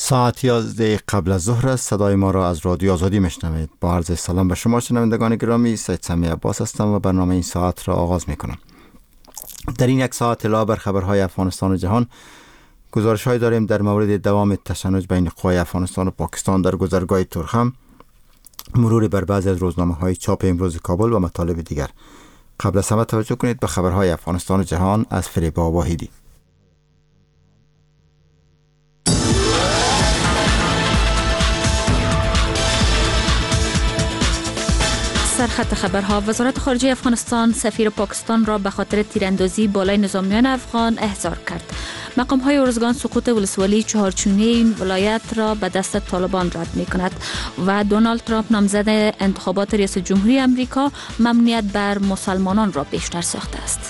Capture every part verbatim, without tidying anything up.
ساعت یازده قبل از ظهر است. صدای ما را از رادیو آزادی میشنوید. با عرض سلام به شما شنوندگان گرامی، سید سمی عباس هستم و برنامه این ساعت را آغاز میکنم. در این یک ساعت اطلاع بر خبرهای افغانستان و جهان، گزارش‌هایی داریم در مورد دوام تشنج بین قوای افغانستان و پاکستان در گذرگاه تورخم، مروری بر بعضی از روزنامه‌های چاپ امروز کابل و مطالب دیگر. قبل از همه توجه کنید به خبرهای افغانستان و جهان از فریبا واحدی. سرخط خبرها: وزارت خارجه افغانستان سفیر پاکستان را به خاطر تیراندازی بالای نظامیان افغان احضار کرد. مقام های ارزگان سقوط ولسوالی چهارچوبه این ولایت را به دست طالبان رد می کند و دونالد ترامپ نامزد انتخابات ریاست جمهوری امریکا ممنوعیت بر مسلمانان را بیشتر ساخته است.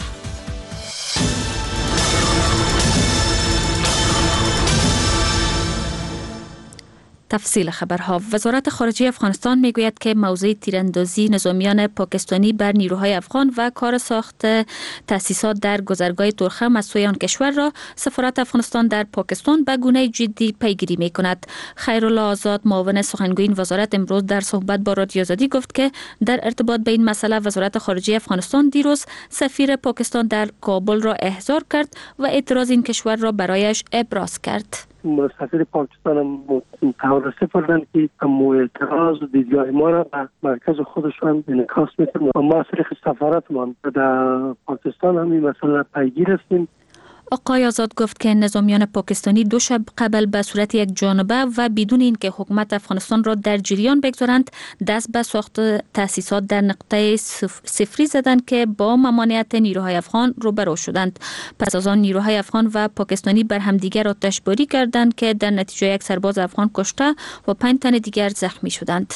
تفصیل خبرها: وزارت خارجه افغانستان میگوید که موضوع تیراندازی نظامیان پاکستانی بر نیروهای افغان و کار ساخت تأسیسات در گذرگاه تورخم از سوی آن کشور را سفارت افغانستان در پاکستان به گونه جدی پیگیری می کند. خیرالله آزاد، معاون سخنگوی این وزارت، امروز در صحبت با رادیو آزادی گفت که در ارتباط به این مسئله وزارت خارجه افغانستان دیروز سفیر پاکستان در کابل را احضار کرد و اعتراض این کشور را برایش ابراز کرد. سفیر پاکستان هم متوسط کردن که مو اعتراض و دیدگاه ما را به مرکز خودشان انعکاس میکنن و ما صریح سفارتمان در پاکستان هم این مسئله پیگیر هستیم. آقای آزاد گفت که نظامیان پاکستانی دو شب قبل به صورت یک جانبه و بدون اینکه حکومت افغانستان را در جریان بگذارند دست به ساخت تأسیسات در نقطه صفری زدند که با ممانعت نیروهای افغان روبرو شدند. پس از آن نیروهای افغان و پاکستانی بر همدیگر آتشباری کردند که در نتیجه یک سرباز افغان کشته و پنج تن دیگر زخمی شدند.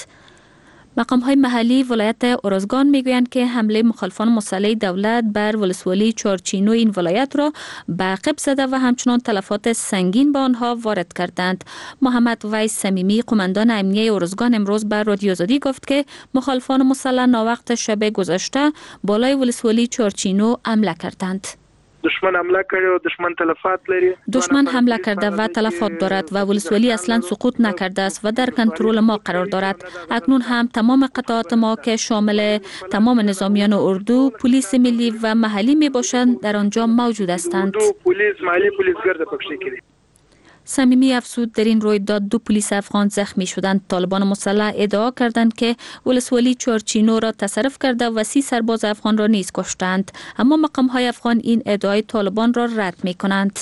مقام های محلی ولایت ارزگان میگویند که حمله مخالفان مسلح دولت بر ولسوالی چهارچینو این ولایت را به عقب زده و همچنان تلفات سنگین به آنها وارد کردند. محمد ویس صمیمی، قماندان امنیه ارزگان، امروز بر رادیو آزادی گفت که مخالفان مسلح ناوقت شب گذشته بالای ولسوالی چهارچینو حمله کردند. دشمن حمله کرده و دشمن تلفات لري. دشمن حمله کرده و تلفات دارد و ولسوالی اصلا سقوط نکرده است و در کنترل ما قرار دارد. اکنون هم تمام قطعات ما که شامل تمام نظامیان اردو، پلیس ملی و محلی می باشند در آنجا موجود هستند. پلیس محلی پلیسگرد پکشیکی. صمیمی افزود در این رویداد دو پلیس افغان زخمی شدند. طالبان مسلح ادعا کردند که ولسوالی چهارچینو را تصرف کرده و سی سرباز افغان را نیز کشتند، اما مقام های افغان این ادعای طالبان را رد می کنند.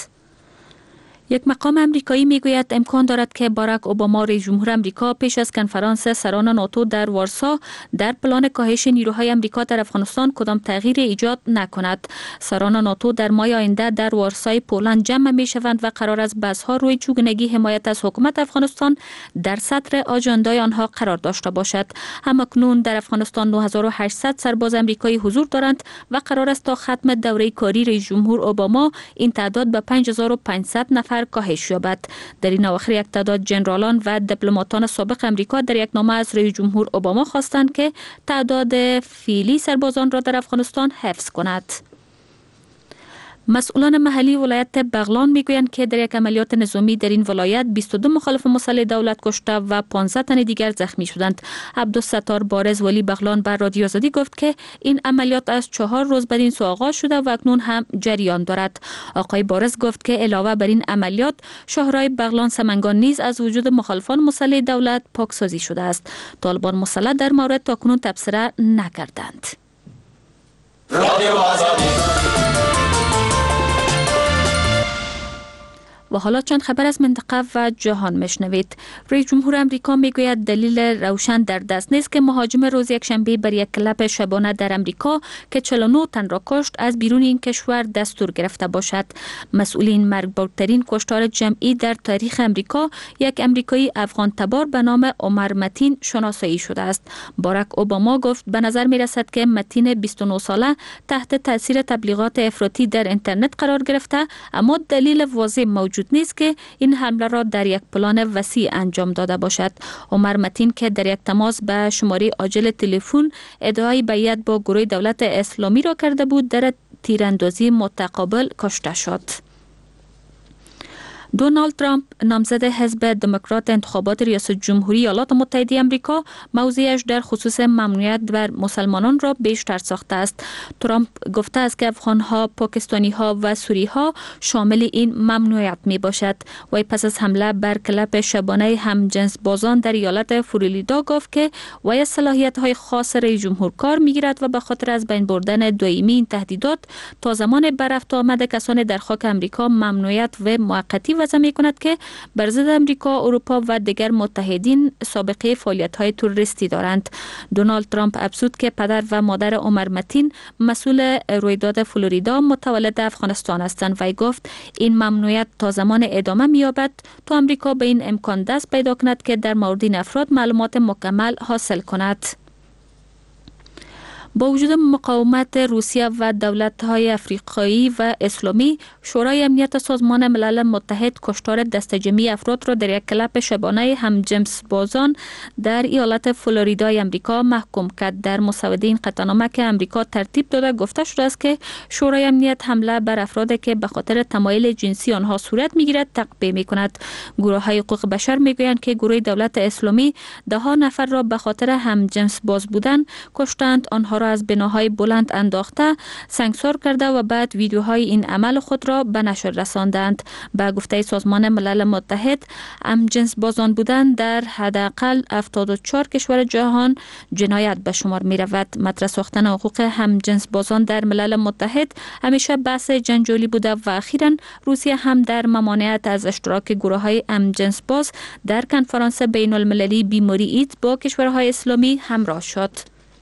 یک مقام امریکایی میگوید امکان دارد که باراک اوباما رئیس جمهور امریکا پیش از کنفرانس سران ناتو در وارسا در پلان کاهش نیروهای امریکا در افغانستان کدام تغییر ایجاد نکند. سران ناتو در ماه آینده در وارسای پولند جمع می شوند و قرار است بحث‌ها روی چگونگی حمایت از حکومت افغانستان در سطر آژاندای آنها قرار داشته باشد. همکنون در افغانستان نه هزار و هشتصد سرباز امریکایی حضور دارند و قرار است تا ختم دوره کاری رئیس جمهور اوباما این تعداد به پنج هزار و پانصد نفر کاهش یابد. در این اواخر یک تعداد جنرالان و دیپلماتان سابق امریکا در یک نامه از رئیس جمهور اوباما خواستند که تعداد فعلی سربازان را در افغانستان حفظ کند. مسئولان محلی ولایت بغلان میگویند که در یک عملیات نظامی در این ولایت بیست و دو مخالف مسلح دولت کشته و پانزده تن دیگر زخمی شدند. عبدالستار بارز ولی بغلان بر رادیو آزادی گفت که این عملیات از چهار روز بعد این سو آغاز شده و اکنون هم جریان دارد. آقای بارز گفت که علاوه بر این عملیات شهرهای بغلان سمنگان نیز از وجود مخالفان مسلح دولت پاکسازی شده است. طالبان مسلح در مورد تاکنون تبصره نکردند. رادیو آزادی. و حالا چند خبر از منطقه و جهان میشنوید. رئیس جمهور امریکا میگوید دلیل روشن در دست نیست که مهاجم روز یکشنبه بر یک کلب شبانه در امریکا که چهل و نه تن را کشت از بیرون این کشور دستور گرفته باشد. مسئولین مرگبارترین کشتار جمعی در تاریخ امریکا یک امریکایی افغان تبار به نام عمر متین شناسایی شده است. باراک اوباما گفت به نظر می رسد که متین بیست و نه ساله تحت تاثیر تبلیغات افراطی در اینترنت قرار گرفته، اما دلیل واضح موجود نیست که این حمله را در یک پلان وسیع انجام داده باشد. عمر متین که در یک تماس به شماره عاجل تلفن ادعای بیعت با گروه دولت اسلامی را کرده بود، در تیراندازی متقابل کشته شد. دونالد ترامپ نامزد حزب دموکرات انتخابات ریاست جمهوری ایالات متحده آمریکا موضعش در خصوص ممنوعیت بر مسلمانان را بیشتر ساخته است. ترامپ گفته است که افغان‌ها، پاکستانی‌ها و سوری‌ها شامل این ممنوعیت می باشد. و پس از حمله بر کلب شبانه همجنس بازان در ایالت فلوریدا گفت که وی صلاحیت‌های خاص رئیس جمهور کار می‌گیرد و به خاطر از بین بردن دائمی این تهدیدات تا زمان برافت آمد کسان در خاک آمریکا ممنوعیت و موقتی وضع می‌کند که بر ضد آمریکا، اروپا و دیگر متحدین سابقه فعالیت‌های تروریستی دارند. دونالد ترامپ افزود که پدر و مادر عمر متین مسئول رویداد فلوریدا متولد افغانستان هستند و گفت این ممنوعیت تا زمان ادامه می‌یابد تا آمریکا به این امکان دست پیدا کند که در مورد این افراد معلومات مکمل حاصل کند. با وجود مقاومت روسیه و دولت‌های افریقایی و اسلامی، شورای امنیت سازمان ملل متحد کشتار دسته‌جمعی افراد را در یک کلب شبانه همجنس بازان در ایالت فلوریدای امریکا محکوم کرد. در مسوده این قطعنامه که امریکا ترتیب داده گفته شده است که شورای امنیت حمله بر افرادی که به خاطر تمایل جنسی آنها صورت می‌گیرد تقبیح می‌کند. گروه‌های حقوق بشر می‌گویند که گروه دولت اسلامی ده ها نفر را به خاطر همجنس باز بودن کشتند، آنها را از بناهای بلند انداخته، سنگسار کرده و بعد ویدیوهای این عمل خود را به نشر رساندند. به گفته سازمان ملل متحد، همجنس بازان بودن در حداقل هفتاد و چهار کشور جهان جنایت به شمار می رود. مطرح ساختن حقوق همجنس بازان در ملل متحد همیشه بحث جنجالی بوده و اخیراً روسیه هم در ممانعت از اشتراک گروه‌های همجنس باز در کنفرانس بین المللی بیماری ایدز با کشورهای اسلامی همراه شد.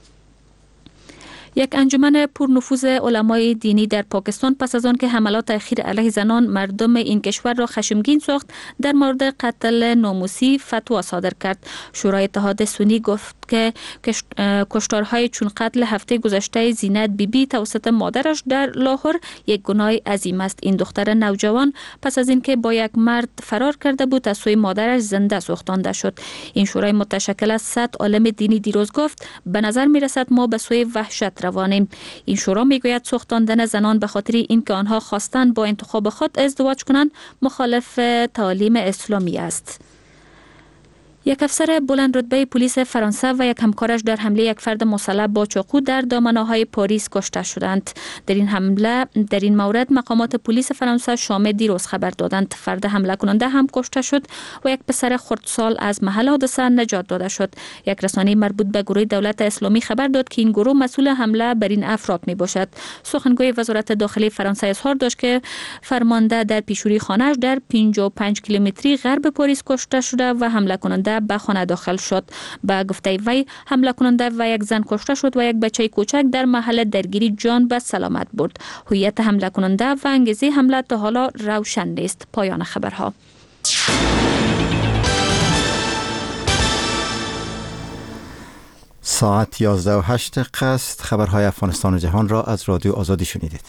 یک انجمن پرنفوذ علمای دینی در پاکستان پس از آن که حملات اخیر علیه زنان مردم این کشور را خشمگین ساخت، در مورد قتل ناموسی فتوا صادر کرد. شورای اتحاد سنی گفت که کشتارهای چون قتل هفته گذشته زینت بی بی توسط مادرش در لاهور یک گناه عظیم است. این دختر نوجوان پس از اینکه با یک مرد فرار کرده بود از سوی مادرش زنده سوختانده شد. این شورای متشکل از صد عالم دینی دیروز گفت به نظر می رسد ما به سوی وحشت روانیم. این شورا می گوید سوختاندن زنان به خاطر اینکه آنها خواستند با انتخاب خود ازدواج کنند مخالف تعالیم اسلامی است. یک افسر بلند رتبه پلیس فرانسه و یک همکارش در حمله یک فرد مسلح با چاقو در دامنه‌های پاریس کشته شدند. در این حمله در این مورد مقامات پلیس فرانسه شام دیروز خبر دادند. فرد حمله کننده هم کشته شد و یک پسر خردسال از محل حادثه نجات داده شد. یک رسانه مربوط به گروه دولت اسلامی خبر داد که این گروه مسئول حمله بر این افراد می باشد. سخنگوی وزارت داخلی فرانسه اظهار داشت که فرمانده در پیشوری خانه‌اش در پنجاه و پنج کیلومتری غرب پاریس کشته شده و حمله کننده به خانه داخل شد. به گفته وی حمله کننده و یک زن کشته شد و یک بچه کوچک در محل درگیری جان به سلامت برد. هویت حمله کننده و انگیزه حمله تا حالا روشن نیست. پایان خبرها. ساعت یازده و هشت دقیقه است. خبرهای افغانستان و جهان را از رادیو آزادی شنیدید.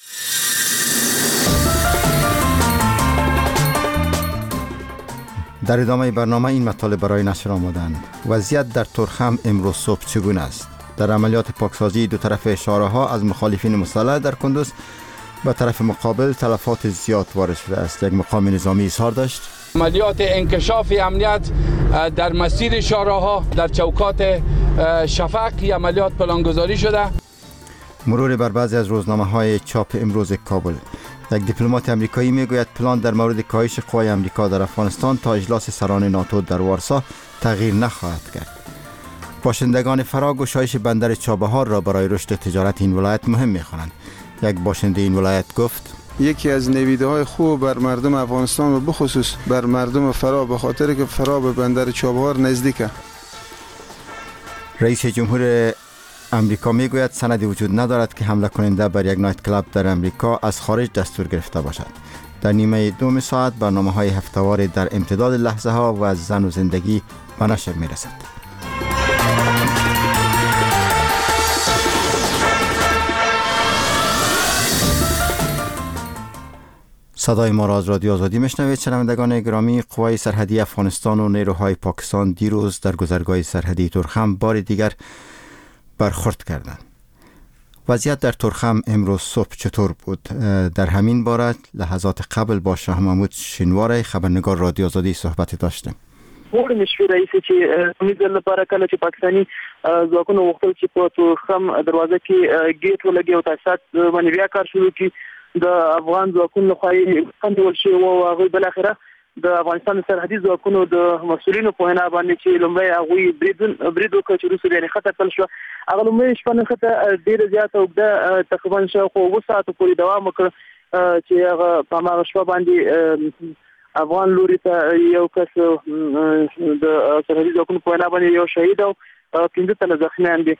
در ادامه برنامه این مطالب برای نشر آمدند. وضعیت در ترخم امروز صبح چگونه است؟ در عملیات پاکسازی دو طرف شارع‌ها از مخالفین مسلح در کندوز به طرف مقابل تلفات زیاد وارد شده است. یک مقام نظامی اظهار داشت عملیات انکشاف امنیت در مسیر شارع‌ها در چوکات شفق عملیات پلانگذاری شده. مرور بر بعضی از روزنامه‌های چاپ امروز کابل. یک دیپلمات امریکایی میگوید پلان در مورد کاهش قوای امریکا در افغانستان تا اجلاس سران ناتو در وارسا تغییر نخواهد کرد. باشندگان فرا گشایش بندر چابهار را برای رشد تجارت این ولایت مهم می‌خوانند. یک باشنده این ولایت گفت یکی از نویده‌های خوب بر مردم افغانستان و بخصوص بر مردم فرا به خاطر که فرا به بندر چابهار نزدیکه. رئیس جمهور امریکا میگوید سندی وجود ندارد که حمله کننده بر یک نایت کلاب در امریکا از خارج دستور گرفته باشد. در نیمه دوم ساعت برنامه‌های هفته‌وار در امتداد لحظه‌ها و زن و زندگی به نشر می‌رسد. صدای ما را از رادیو آزادی میشنوید. شنوندگان گرامی، قوای سرحدی افغانستان و نیروهای پاکستان دیروز در گذرگاه سرحدی ترخم بار دیگر برخورد کردند. وضعیت در ترخم امروز صبح چطور بود؟ در همین باره لحظات قبل با شاه محمود شینواری خبرنگار رادیو آزادی صحبت داشتیم. وړ مشفي رئیس چې امید لپاره کله چې پاکستاني ځواکونو وغوښتل چې په تورخم دروازه کې ګیټ ولګي او تاسیسات باندې بیا کار شروع کړي، د افغان ځواکونو لخوا یې کنټرول شوی او هغوی بالاخره د افغانستان سرحدي ځواکونو د مسؤلینو په وینا باندې چې لومړی هغوی برید وکړ چې وروسته بیا نښته کړل شوه. هغه لومړۍ شپه نښته ډېره زیاته اوږده تقریبا شاوخوا اوه ساعته پورې دوام وکړ چې هغه په هماغه شپه باندې افغان لوري ته یو کس د سرحدي ځواکونو په وینا باندې یو شهید او پنځه تنه زخمیان دي.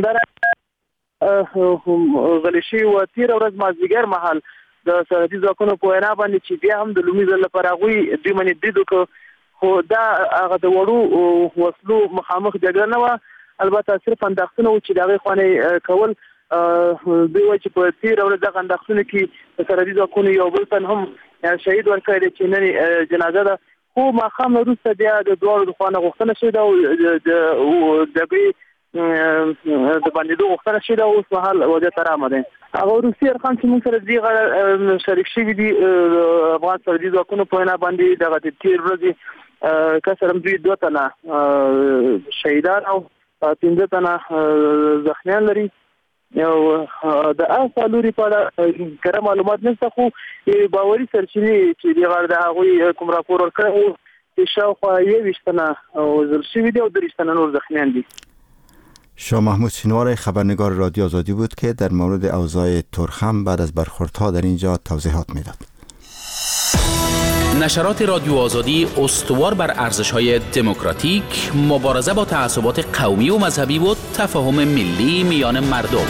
همداراز غلی شوي وه تېره ورځ مازدیګر مهال د سرحدي ځواکونو په وینا باندې چې بیا هم د لومړي ځل لپاره هغوی دوی باندې برید وکړ، خو دا هغه د وړو وسلو مخامخ جګړه نه وه، البته صرف انداختونه وو چې د هغې خوا نه کول. دوی وایي چې په تېره ورځ دغه انداختونو کې د سرحدي ځواکونو یو بل تن هم شهید ورکړی دی چې نن جنازه ده، خو ماښام نه وروسته بیا د دواړو د خوا نه غوښتنه شوې ده او د جګړې د بندېدو غوښتنه شوې ده او اوس مهال وضعیت ارامه دی. هغه روسي ارقام چې موږ سره دې غاړه شریک شوي دي افغان سرحدي ځواکونو په وینا باندې دغه د تېر ورځې کسر هم دوی دوه تنه شهیدان او پنځه تنه زخمیان لري. او د اصل لوري په اړه کره معلومات نشته، خو باوري سرچینې چې دې غاړه د هغوی کوم راپور ورکړی و چې شاوخوا یوویشت تنه وژل شوي دي او دېرش تنه نور زخمیان دي. شاه محمود شینواری خبرنگار رادیو آزادی بود که در مورد اوضاع ترخم بعد از برخوردها در اینجا توضیحات میداد. نشرات رادیو آزادی استوار بر ارزش‌های دموکراتیک، مبارزه با تعصبات قومی و مذهبی و تفاهم ملی میان مردم.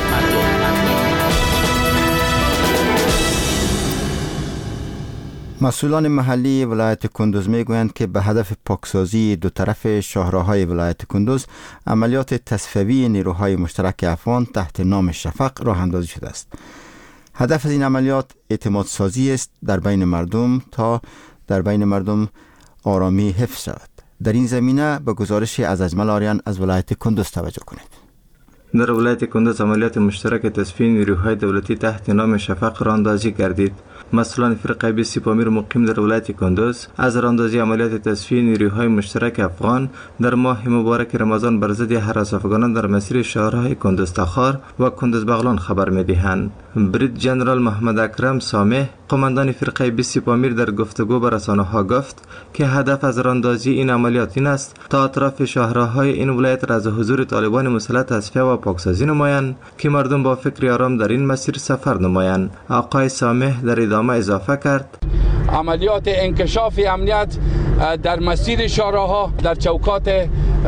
مسئولان محلی ولایت کندوز میگویند که به هدف پاکسازی دو طرف شاهراهای ولایت کندوز عملیات تصفیوی نیروهای مشترک افغان تحت نام شفق راه اندازی شده است. هدف از این عملیات اعتماد سازی است در بین مردم تا در بین مردم آرامی حفظ شود. در این زمینه به گزارش از اجمل آریان از ولایت کندوز توجه کنید. در ولایت کندوز عملیات مشترک تصفیه نیروهای دولتی تحت نام شفق راه اندازی گردید. مسئولان فرقه بیست سپامیر مقیم در ولایت کندوز از راهاندازی عملیات تصفیه نیروهای مشترک افغان در ماه مبارک رمضان بر ضد هراس افغانان در مسیر شهرهای کندوز تخار و کندوز بغلان خبر می‌دهند. برید جنرال محمد اکرم سامح قماندان فرقه بیست سپامیر در گفتگو با رسانه‌ها گفت که هدف از راهاندازی این عملیات این است تا اطراف شهرهای این ولایت را از حضور طالبان مسلح تصفیه و پاکسازی نمایند که مردم با فکر آرام در این مسیر سفر نمایند. آقای سامح در ادامه اضافه کرد عملیات انکشاف امنیت در مسیر شهرها در چوکات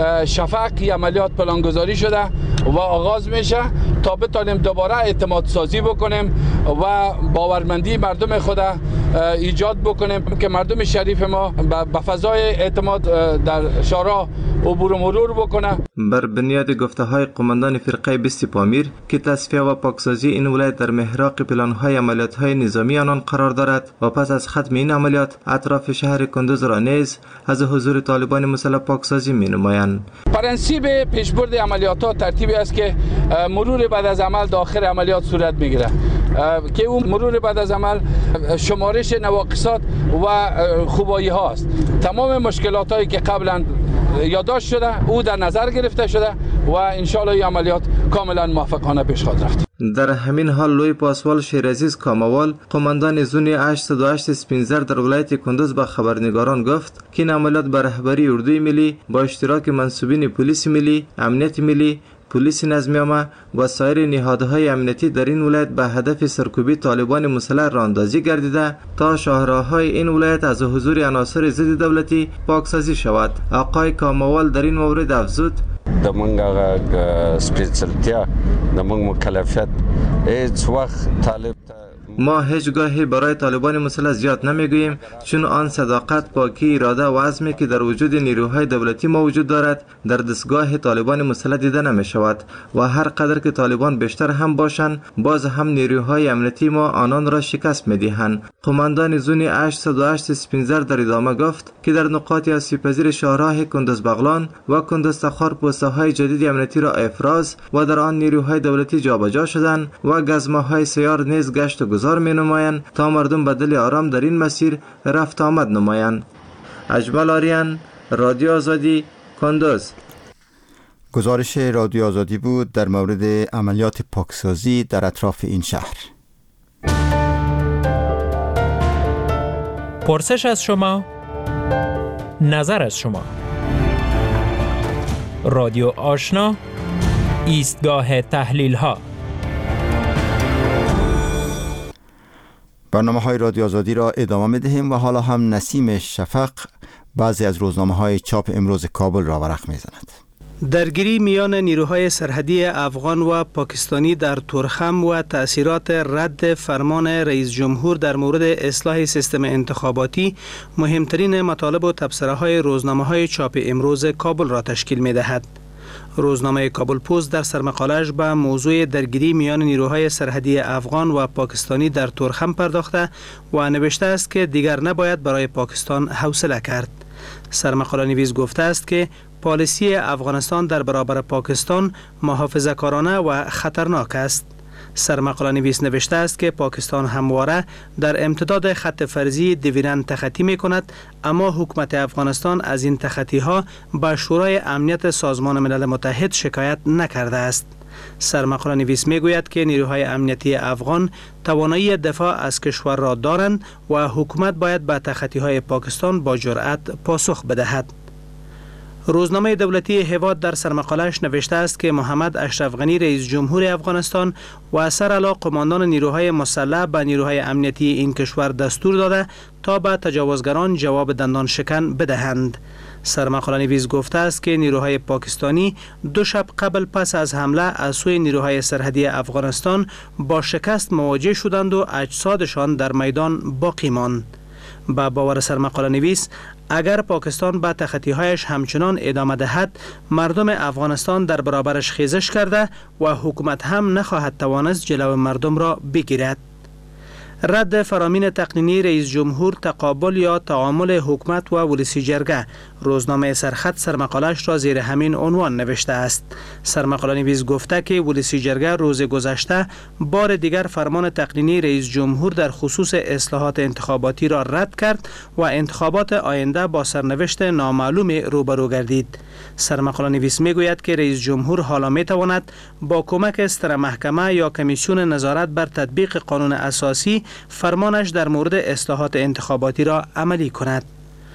شفق عملیات پلانگذاری شده و آغاز میشه تا بتونیم دوباره اعتماد سازی بکنیم و باورمندی مردم خود ایجاد بکنیم که مردم شریف ما به فضای اعتماد در شهرها عبور و مرور بکنه. بر بنیاد گفته های قماندان فرقه بیست پامیر که تصفیه و پاکسازی این ولایت در محراق پلان های عملیات های نظامی آنان قرار دارد و پس از ختم این عملیات اطراف شهر کندوز را نیز از حضور طالبان مسلح پاکسازی می نمایند. پرنسیب پیشبرد عملیات ها ترتیبی است که مرور بعد از عمل داخل عملیات صورت میگیره که اون مرور بعد از عمل شمارش نواقصات و خوبایی هاست. تمام مشکلات هایی که قبلا یادداشت شده او در نظر گرفته شده و ان شاء الله این عملیات کاملا موفقانه پیش خواهد رفت. در همین حال لوی پاسوال شیرعزیز کاموال قماندان زون هشتصد و هشت اسپینزر در ولایت کندوز به خبرنگاران گفت که این عملیات به رهبری اردوی ملی با اشتراک منصوبین پلیس ملی، امنیت ملی، پلیس نظامی عامه و سایر نهادهای امنیتی در این ولایت به هدف سرکوبی طالبان مسلح راهاندازی گردیده تا شهرهای این ولایت از حضور عناصر ضد دولتی پاکسازی شود. آقای کاموال در این مورد افزود د مونږ هغه سپیشلتیا د مونږ مکلفیت هیڅ وخت طالب ته ما هیچگاهی برای طالبان مسلح زیاد نمیگوییم، چون آن صداقت، پاکی، اراده و عزمی که در وجود نیروهای دولتی ما وجود دارد در دستگاه طالبان مسلح دیده نمی شود و هر قدر که طالبان بیشتر هم باشند باز هم نیروهای امنیتی ما آنان را شکست می‌دهند. قماندان زون هشتصد و هشت سپینزر در ادامه گفت که در نقاط آسیب‌پذیر شهرهای کندز بغلان و کندز تخار پوسته‌های جدید امنیتی را افراز و در آن نیروهای دولتی جابجا شدند و گزمه‌های سیار نیز گشت و گذار می‌نمایند تا مردم به دل آرام در این مسیر رفت آمد نمایند. اجمل آریان، رادیو آزادی، کندز. گزارش رادیو آزادی بود در مورد عملیات پاکسازی در اطراف این شهر. پرسش از شما، نظر از شما. رادیو آشنا، ایستگاه تحلیل ها. برنامه های رادیو آزادی را ادامه می دهیم و حالا هم نسیم شفق بعضی از روزنامه های چاپ امروز کابل را ورق می زند. درگیری میان نیروهای سرحدی افغان و پاکستانی در تورخم و تأثیرات رد فرمان رئیس جمهور در مورد اصلاح سیستم انتخاباتی مهمترین مطالب و تبصره‌های روزنامه‌های چاپ امروز کابل را تشکیل می‌دهد. روزنامه کابل پست در سرمقاله‌اش به موضوع درگیری میان نیروهای سرحدی افغان و پاکستانی در تورخم پرداخته و نوشته است که دیگر نباید برای پاکستان حوصله کرد. سرمقاله نویس گفته است که پالیسی افغانستان در برابر پاکستان محافظه‌کارانه و خطرناک است. سرمقاله نویس نوشته است که پاکستان همواره در امتداد خط فرضی دیویرن تخطی می کند، اما حکومت افغانستان از این تخطی ها به شورای امنیت سازمان ملل متحد شکایت نکرده است. سرمقاله نویس می گوید که نیروهای امنیتی افغان توانایی دفاع از کشور را دارند و حکومت باید به تخطی های پاکستان با جرأت پاسخ بدهد. روزنامه دولتی هواد در سرمقاله‌اش نوشته است که محمد اشرف غنی رئیس جمهور افغانستان و سرعلا قماندان نیروهای مسلح به نیروهای امنیتی این کشور دستور داده تا به تجاوزگران جواب دندان شکن بدهند. سرمقاله نویس گفته است که نیروهای پاکستانی دو شب قبل پس از حمله از سوی نیروهای سرحدی افغانستان با شکست مواجه شدند و اجسادشان در میدان باقی ماند. با باور سرمقاله نویس، اگر پاکستان به تخطی‌هایش همچنان ادامه دهد، مردم افغانستان در برابرش خیزش کرده و حکومت هم نخواهد توانست جلو مردم را بگیرد. رد فرامین تقنینی رئیس جمهور، تقابل یا تعامل حکومت و ولسی جرگه، روزنامه سرخط سرمقاله‌اش را زیر همین عنوان نوشته است. سرمقاله نویس گفته که ولسی جرگه روز گذشته بار دیگر فرمان تقنینی رئیس جمهور در خصوص اصلاحات انتخاباتی را رد کرد و انتخابات آینده با سرنوشت نامعلوم روبرو گردید. سرمقاله نویس میگوید که رئیس جمهور حالا میتواند با کمک ستر محکمه یا کمیسیون نظارت بر تطبیق قانون اساسی فرمانش در مورد اصلاحات انتخاباتی را عملی کند.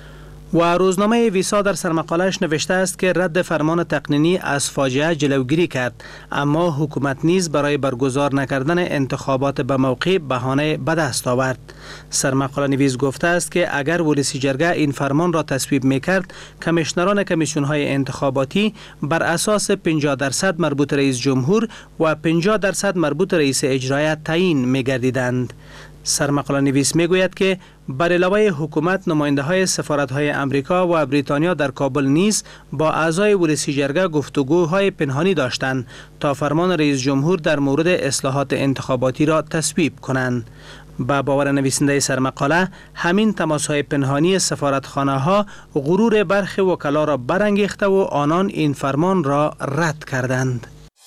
و روزنامه ویسا در سرمقاله‌اش نوشته است که رد فرمان تقنینی از فاجعه جلوگیری کرد، اما حکومت نیز برای برگزار نکردن انتخابات به موقع بهانه به دست آورد. سرمقاله نویس گفته است که اگر ولسی جرگه این فرمان را تصویب میکرد، کمیشنران کمیسیون‌های انتخاباتی بر اساس پنجاه درصد مربوط رئیس جمهور و پنجاه درصد مربوط رئیس اجرایی تعیین می‌گردیدند. سرمقاله نویس میگوید که بر علاوه حکومت، نماینده های سفارت های امریکا و بریتانیا در کابل نیز با اعضای ولسی جرگه گفتگوهای پنهانی داشتند تا فرمان رئیس جمهور در مورد اصلاحات انتخاباتی را تصویب کنند. با باور نویسنده سرمقاله، همین تماس‌های پنهانی سفارتخانه ها غرور برخی وکلا را برانگیخته و آنان این فرمان را رد کردند.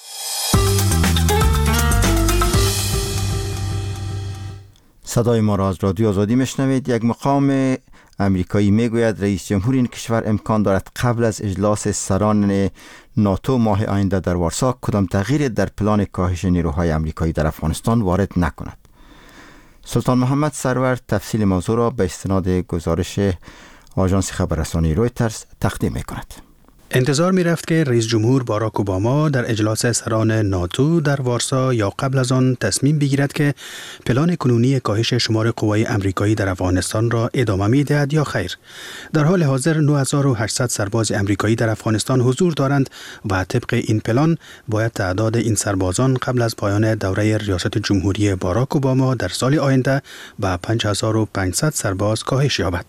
صدای ما را از رادیو آزادی میشنوید. یک مقام امریکایی میگوید رئیس جمهور این کشور امکان دارد قبل از اجلاس سران ناتو ماه آینده در وارسا کدام تغییر در پلان کاهش نیروهای امریکایی در افغانستان وارد نکند. سلطان محمد سرور تفصیل موضوع را به استناد گزارش آژانس خبررسانی رویترز تقدیم میکند. انتظار می رفت که رئیس جمهور باراک اوباما در اجلاس سران ناتو در وارسا یا قبل از آن تصمیم بگیرد که پلان کنونی کاهش شمار قوای امریکایی در افغانستان را ادامه می دهد یا خیر. در حال حاضر نه هزار و هشتصد سرباز امریکایی در افغانستان حضور دارند و طبق این پلان باید تعداد این سربازان قبل از پایان دوره ریاست جمهوری باراک اوباما در سال آینده به پنج هزار و پانصد سرباز کاهش یابد.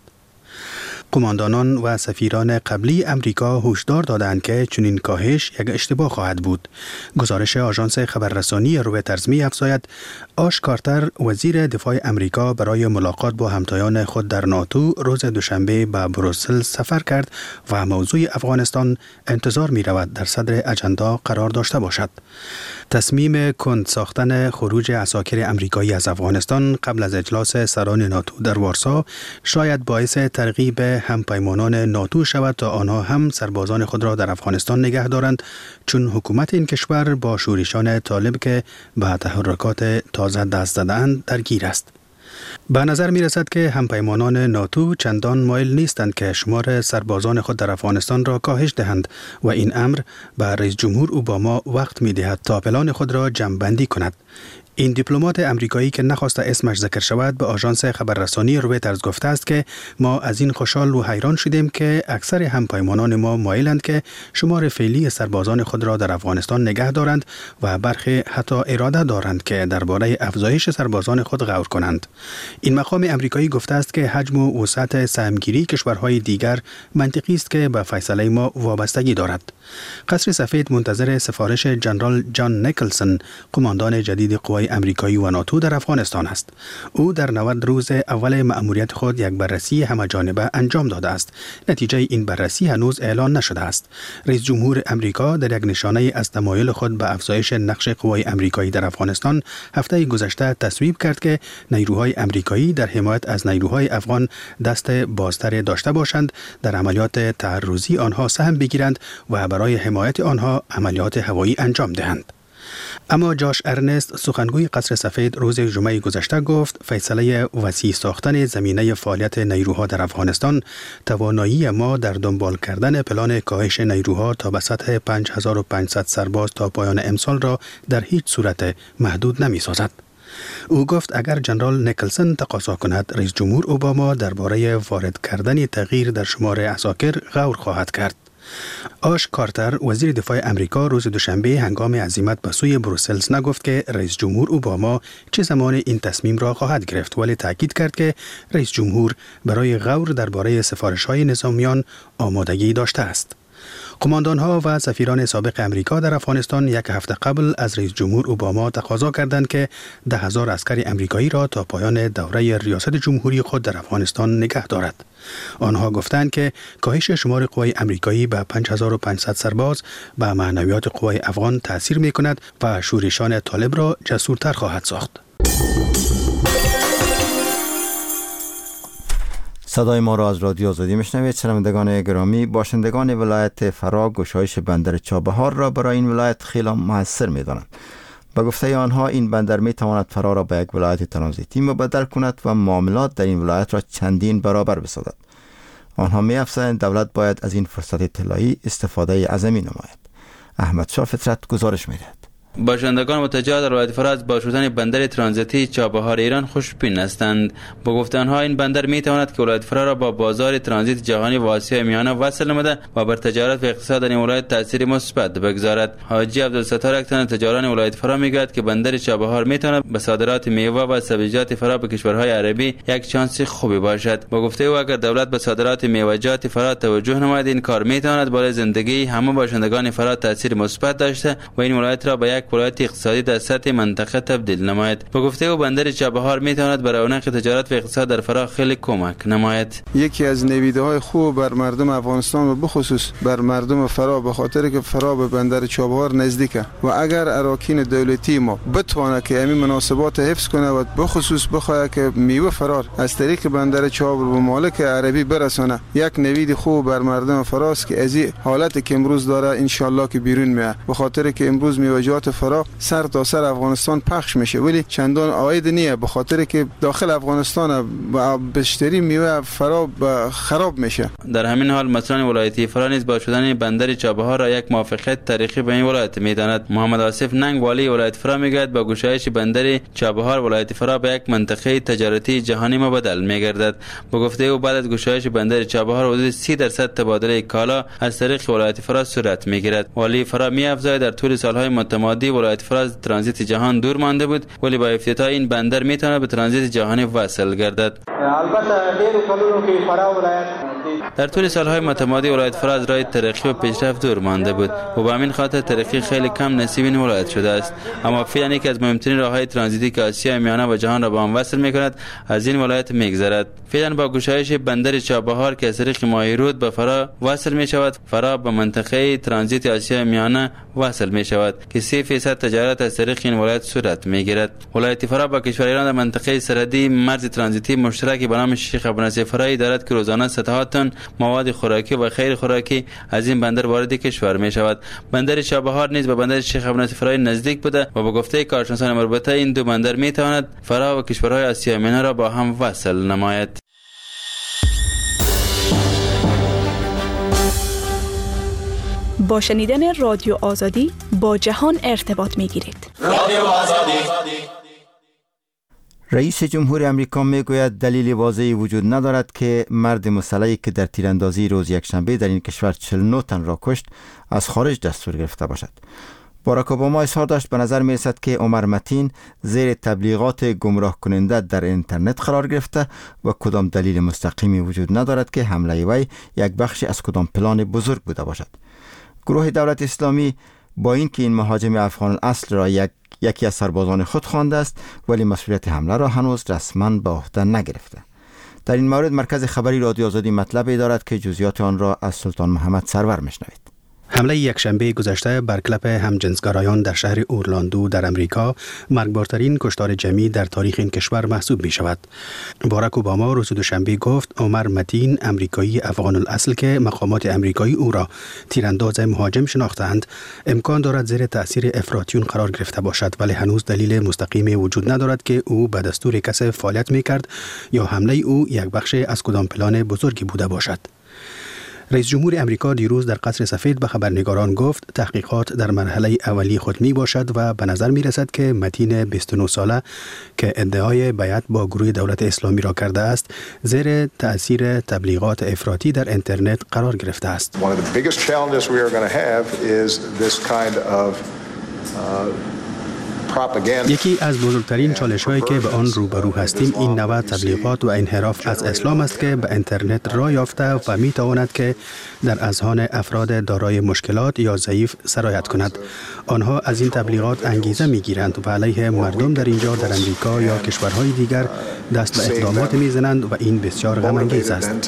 قماندانان و سفیران قبلی امریکا هشدار دادند که چنین کاهش یک اشتباه خواهد بود. گزارش آژانس خبررسانی رویترز می افزاید آش کارتر وزیر دفاع امریکا برای ملاقات با همتایان خود در ناتو روز دوشنبه به بروسل سفر کرد و موضوع افغانستان انتظار می رود در صدر اجندا قرار داشته باشد. تصمیم کند ساختن خروج عساکر امریکایی از افغانستان قبل از اجلاس سران ناتو در وارسا شاید باعث ترغیب همپیمانان ناتو شود تا آنها هم سربازان خود را در افغانستان نگه دارند، چون حکومت این کشور با شورشان طالب که به تحرکات تازه دست زدند درگیر است. به نظر می رسد که همپیمانان ناتو چندان مایل نیستند که شمار سربازان خود در افغانستان را کاهش دهند و این امر به رئیس جمهور اوباما وقت می دهد تا پلان خود را جمع‌بندی کند. این دیپلمات امریکایی که نخواسته اسمش ذکر شود به آژانس خبررسانی رویترز گفته است که ما از این خوشحال و حیران شدیم که اکثر همپیمانان ما مایلند که شمار فعلی سربازان خود را در افغانستان نگه دارند و برخی حتی اراده دارند که درباره افزایش سربازان خود غور کنند. این مقام امریکایی گفته است که حجم و وسعت سهمگیری کشورهای دیگر منطقی است که به فیصله ما وابستگی دارد. قصر سفید منتظر سفارش جنرال جان نیکلسون قماندان جدید قوای امریکایی و ناتو در افغانستان است. او در نود روز اول مأموریت خود یک بررسی همه‌جانبه انجام داده است. نتیجه این بررسی هنوز اعلان نشده است. رئیس جمهور امریکا در یک نشانه از تمایل خود به افزایش نقش قوای امریکایی در افغانستان هفته گذشته تصویب کرد که نیروهای امریکایی در حمایت از نیروهای افغان دست بازتر داشته باشند، در عملیات تعرضی آنها سهم بگیرند و برای حمایت آنها عملیات هوایی انجام دهند. اما جاش ارنست سخنگوی قصر سفید روز جمعه گذشته گفت فیصله وسیع ساختن زمینه فعالیت نیروها در افغانستان توانایی ما در دنبال کردن پلان کاهش نیروها تا به سطح پنج هزار و پانصد سرباز تا پایان امسال را در هیچ صورت محدود نمی سازد. او گفت اگر جنرال نیکلسون تقاضا کند رئیس جمهور اوباما درباره وارد کردن تغییر در شمار عساکر غور خواهد کرد. آش کارتر وزیر دفاع امریکا روز دوشنبه هنگام عزیمت به سوی بروسلز نگفت که رئیس جمهور اوباما چه زمان این تصمیم را خواهد گرفت، ولی تاکید کرد که رئیس جمهور برای غور درباره سفارش‌های نظامیان آمادگی داشته است. قماندان‌ها و سفیران سابق امریکا در افغانستان یک هفته قبل از رئیس جمهور اوباما تقاضا کردند که ده هزار عسکر امریکایی را تا پایان دوره ریاست جمهوری خود در افغانستان نگه دارد. آنها گفتند که کاهش شمار قوای امریکایی به پنج هزار و پانصد سرباز به معنویات قوای افغان تأثیر می‌کند و شورشان طالب را جسورتر خواهد ساخت. صدای ما را از رادیو آزادی میشنوید. شنوندگان گرامی، باشندگان ولایت فرا گشایش بندر چابهار را برای این ولایت خیلی موثر می‌دانند. به گفته آنها این بندر می‌تواند فرا را به یک ولایت ترانزیتی مبدل کند و معاملات در این ولایت را چندین برابر بسازد. آنها می‌افزایند دولت باید از این فرصت طلایی استفاده عظیمی نماید. احمد شاه فطرت گزارش می‌دهد. باشندگان متجه در ولایت فرا از با شدن بندر ترانزیتی چابهار ایران خوشبین هستند. با گفته آنها این بندر می تواند که ولایت فرا را با بازار ترانزیت جهانی و آسیای میانه وصل نموده و بر تجارت و اقتصاد در این ولایت تاثیر مثبت بگذارد. حاجی عبدالستار یک تن تجاران ولایت فرا میگوید که بندر چابهار می تواند به صادرات میوه و سبزیجات فرا به کشورهای عربی یک شانس خوبی باشد. با گفته او اگر دولت به صادرات میوه‌جات فرا توجه نماید این کار می تواند بالای زندگی همه باشندگان فرا تاثیر مثبت داشته و این ولایت را به یک ولایت اقتصادی در سطح منطقه تبدیل نماید. با گفته او بندر چابهار می تواند برای رونق تجارت و اقتصاد در فرا خیلی کمک نماید. یکی از نویده‌های خوب بر مردم افغانستان و بخصوص بر مردم فرا به خاطر که فرا به بندر چابهار نزدیکه و اگر اراکین دولتی ما بتونه که همین مناسبات حفظ کنه و بخصوص بخواد که میوه فرار از طریق بندر چابهار به مالک عربی برسونه، یک نوید خوب بر مردم فراست که از این حالت که امروز داره ان شاء الله که بیرون میاد. به خاطر که امروز میوه‌جات فرا سر تا سر افغانستان پخش میشه، ولی چندان عاید نیه، به خاطر که داخل افغانستان بیشتری میوه فرا خراب میشه. در همین حال مسئولان ولایتی فرا نیز با شدن بندر چابهار را یک موافقت تاریخی به این ولایت میداند. محمد آصف ننگ والی ولایت فرا میگوید با گشایش بندر چابهار ولایت فرا به یک منطقه تجارتی جهانی مبدل میگردد. با گفته او بعد از گشایش بندر چابهار حدود سی درصد تبادله کالا از طریق ولایت فرا صورت میگیرد. والی فرا میافزاید در طول سالهای متمادی ولایت فرا از ترانزیت جهان دور مانده بود، ولی با افتتاح این بندر میتواند به ترانزیت جهانی وصل گردد. البته ډیر کلونو کې فرا ولایت در طول سالهای متمادی ولایت فرا از راه ترقی و پیشرفت دور مانده بود و به همین خاطر ترقی خیلی کم نصیب این ولایت شده است. اما فعلا یکی از مهمترین راههای ترانزیتی که آسیا میانه و جهان را با هم وصل میکند از این ولایت میگذرد. فعلا با گشایش بندر چابهار که از طریق ماهی رود به فرا وصل می شود، فرا به منطقه ترانزیت آسیا میانه وصل می شود که سی فیصد تجارت از طریق این ولایت صورت میگیرد. ولایت فرا با کشور ایران در منطقه سرحدی مرز ترانزیتی مشترکی به نام شیخ ابونصر فرایی دارد که روزانه صدها تن مواد خوراکی و غیر خوراکی از این بندر وارد کشور می شود. بندر چابهار نیز به بندر شیخ ابونصر فرایی نزدیک بوده و با گفته کارشناسان مربوطه این دو بندر می تواند فرا و کشورهای آسیا میانه را با هم وصل نماید. با شنیدن رادیو آزادی با جهان ارتباط می گیرید. رادیو آزادی. رئیس جمهور امریکا می گوید دلیل واضحی وجود ندارد که مرد مسلحی که در تیراندازی روز یکشنبه در این کشور چهل و نه تن را کشت از خارج دستور گرفته باشد. باراک اوباما اظهار داشت به نظر می رسد که عمر متین زیر تبلیغات گمراه کننده در اینترنت قرار گرفته و کدام دلیل مستقیمی وجود ندارد که حمله وی یک بخشی از کدام پلان بزرگ بوده باشد. گروه دولت اسلامی با اینکه این مهاجم افغان اصل را یک یکی از سربازان خود خوانده است، ولی مسئولیت حمله را هنوز رسما به عهده نگرفته. در این مورد مرکز خبری رادیو آزادی مطلبی دارد که جزئیات آن را از سلطان محمد سرور میشنوید. حمله یکشنبه گذشته بر کلب همجنسگرایان در شهر اورلاندو در امریکا مرگبارترین کشتار جمعی در تاریخ این کشور محسوب می شود. باراک اوباما روز دوشنبه گفت عمر متین امریکایی افغان الاصل که مقامات امریکایی او را تیرانداز مهاجم شناختند امکان دارد زیر تأثیر افراطیون قرار گرفته باشد، ولی هنوز دلیل مستقیمی وجود ندارد که او به دستور کسی فعالیت می کرد یا حمله او یک بخش از کدام پلان بزرگی بوده باشد. رئیس جمهور امریکا دیروز در قصر سفید به خبرنگاران گفت تحقیقات در مرحله اولی خود می باشد و به نظر می رسد که متین بیست و نه ساله که ادعای بیعت با گروه دولت اسلامی را کرده است زیر تأثیر تبلیغات افراطی در اینترنت قرار گرفته است. One of the biggest challenges we are going to have is this kind of uh, یکی از بزرگترین چالش هایی که به آن روبرو هستیم این نوع تبلیغات و انحراف از اسلام است که به اینترنت راه یافته و می تواند که در اذهان افراد دارای مشکلات یا ضعیف سرایت کند. آنها از این تبلیغات انگیزه می گیرند و علیه مردم در اینجا در امریکا یا کشورهای دیگر دست به اقدامات می زنند و این بسیار غم انگیز است.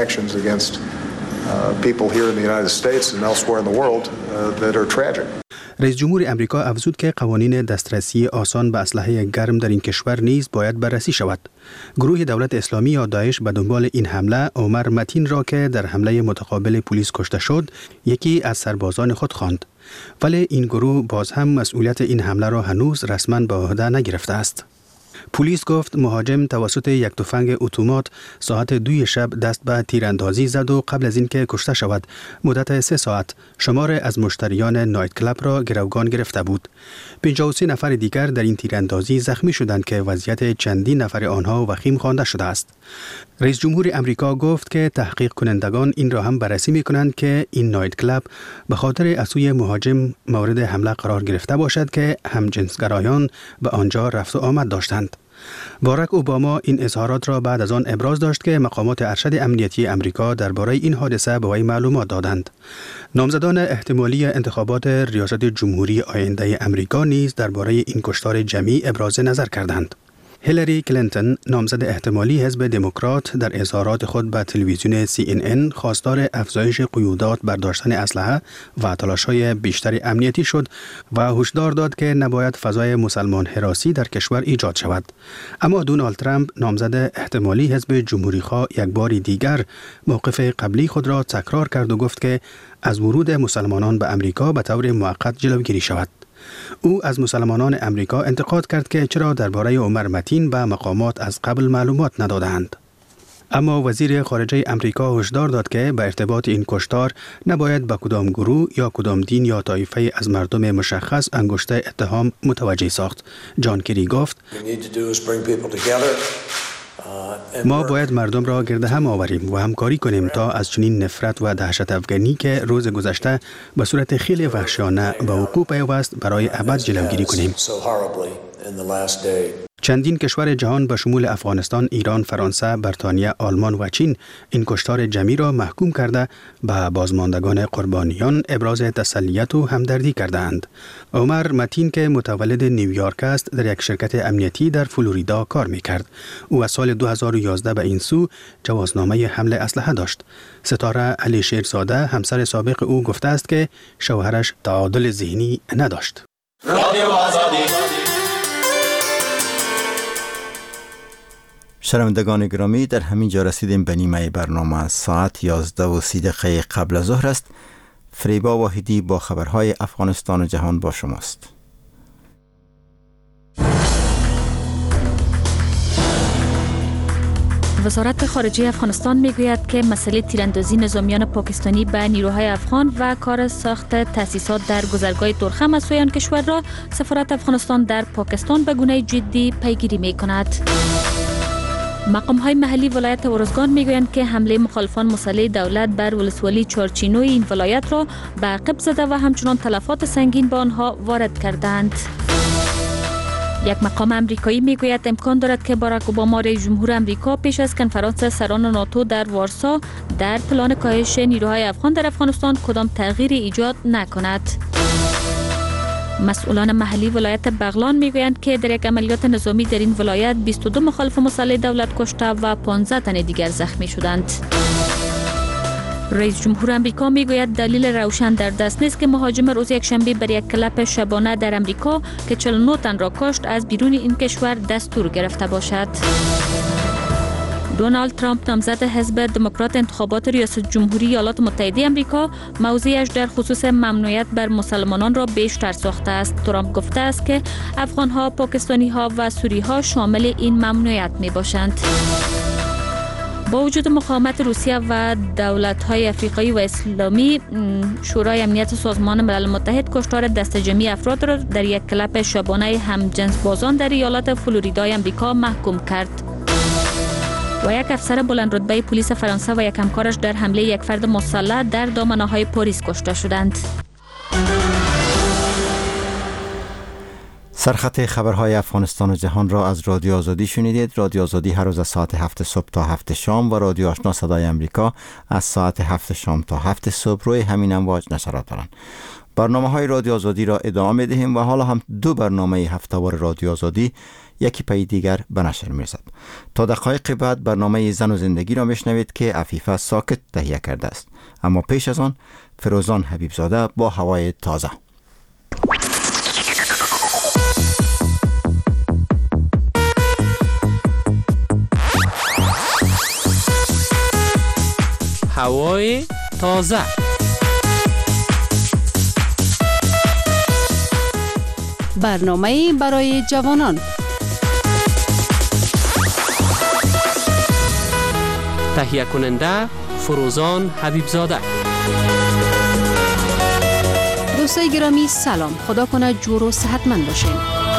رئیس جمهور امریکا افزود که قوانین دسترسی آسان به اسلحه گرم در این کشور نیز باید بررسی شود. گروه دولت اسلامی یا داعش به دنبال این حمله عمر متین را که در حمله متقابل پلیس کشته شد یکی از سربازان خود خواند، ولی این گروه باز هم مسئولیت این حمله را هنوز رسما به عهده نگرفته است. پلیس گفت مهاجم توسط یک تفنگ اتومات ساعت دوی شب دست به تیراندازی زد و قبل از اینکه کشته شود مدت سه ساعت شمار از مشتریان نایت کلاب را گروگان گرفته بود. پنجاه و سه نفر دیگر در این تیراندازی زخمی شدند که وضعیت چندین نفر آنها وخیم خوانده شده است. رئیس جمهور امریکا گفت که تحقیق کنندگان این را هم بررسی می کنند که این نایت کلاب به خاطر از سوی مهاجم مورد حمله قرار گرفته باشد که همجنسگرایان به آنجا رفت و آمد داشتند. باراک اوباما این اظهارات را بعد از آن ابراز داشت که مقامات ارشد امنیتی امریکا درباره این حادثه به وی معلومات دادند. نامزدان احتمالی انتخابات ریاست جمهوری آینده امریکا نیز درباره این کشتار جمعی ابراز نظر کردند. هیلاری کلینتون نامزد احتمالی حزب دموکرات در اظهارات خود به تلویزیون سی ان ان خواستار افزایش قیودات بر داشتن اسلحه و تلاش‌های بیشتر امنیتی شد و هشدار داد که نباید فضای مسلمان هراسی در کشور ایجاد شود. اما دونالد ترامپ نامزد احتمالی حزب جمهوری‌خواه یک بار دیگر موقف قبلی خود را تکرار کرد و گفت که از ورود مسلمانان به امریکا به طور موقت جلوگیری شود. او از مسلمانان امریکا انتقاد کرد که چرا درباره عمر متین به مقامات از قبل معلومات ندادند. اما وزیر خارجه امریکا هشدار داد که به ارتباط این کشتار نباید به کدام گروه یا کدام دین یا طایفه از مردم مشخص انگشته اتهام متوجه ساخت. جان کری گفت ما باید مردم را گرد هم آوریم و همکاری کنیم تا از چنین نفرت و دهشت افغانی که روز گذشته به صورت خیلی وحشیانه به وقوع پیوست برای ابد جلوگیری کنیم. چندین کشور جهان به شمول افغانستان، ایران، فرانسه، بریتانیا، آلمان و چین این کشتار جمعی را محکوم کرده به بازماندگان قربانیان ابراز تسلیت و همدردی کردند. عمر متین که متولد نیویورک است، در یک شرکت امنیتی در فلوریدا کار میکرد. او از سال دو هزار و یازده به این سو جوازنامه حمل اسلحه داشت. ستاره علی شیرزاده همسر سابق او گفته است که شوهرش تعادل ذهنی نداشت. رادیو آزادی. شنوندگان گرامی، در همین جا رسیدیم به نیمه برنامه. ساعت یازده و سی دقیقه قبل از ظهر است. فریبا واحدی با خبرهای افغانستان و جهان با شماست. وزارت خارجه افغانستان میگوید که مسئله تیراندازی نظامیان پاکستانی به نیروهای افغان و کار ساخت تأسیسات در گذرگاه تورخم از سوی آن کشور را سفارت افغانستان در پاکستان به گونه جدی پیگیری میکند. مقام‌های محلی ولایت ارزگان میگویند که حمله مخالفان مسلح دولت بر ولسوالی چارچینوی این ولایت را به عقب زده و همچنان تلفات سنگین به آنها وارد کردند. یک مقام امریکایی میگوید امکان دارد که باراک اوباما رئیس جمهور امریکا پیش از کنفرانس سران ناتو در وارسا در پلان کاهش نیروهای افغان در افغانستان کدام تغییری ایجاد نکند. مسئولان محلی ولایت بغلان میگویند که در یک عملیات نظامی در این ولایت بیست و دو مخالف مسلح دولت کشته و پانزده تن دیگر زخمی شدند. رئیس جمهور امریکا میگوید دلیل روشن در دست نیست که مهاجم روز یکشنبه بر یک کلپ شبانه در امریکا که چهل و نه تن را کشت از بیرون این کشور دستور گرفته باشد. دونالد ترامپ نامزد حزب دموکرات انتخابات ریاست جمهوری ایالات متحده آمریکا موضعش در خصوص ممنوعیت بر مسلمانان را بیشتر ساخته است. ترامپ گفته است که افغان‌ها، پاکستانی‌ها و سوری‌ها شامل این ممنوعیت می‌باشند. با وجود مقاومت روسیه و دولت‌های افریقایی و اسلامی، شورای امنیت سازمان ملل متحد کشتار دسته جمعی افراد را در یک کلپ شبانه همجنس بازان در ایالت فلوریدای آمریکا محکوم کرد. و یک افسر بلند رتبه پلیس فرانسه و یک همکارش در حمله یک فرد مسلح در دامنه‌های پاریس کشته شدند. سرخط خبرهای افغانستان و جهان را از رادیو آزادی شنیدید. رادیو آزادی هر روز از ساعت هفت صبح تا هفت شام و رادیو آشنا صدای امریکا از ساعت هفت شام تا هفت صبح روی همین امواج نشرات دارند. برنامه های رادیو آزادی را ادامه دهیم و حالا هم دو برنامه هفته‌وار رادیو آزادی یکی پی دیگر به نشر می‌رسد. تا دقایق بعد برنامه زن و زندگی را میشنوید که عفیفه ساکت تهیه کرده است. اما پیش از آن فروزان حبیبزاده با هوای تازه. هوای تازه. برنامه برای جوانان. تهیه کننده فروزان حبیبزاده. دوستای گرامی سلام، خدا کنه جور و صحتمند باشین.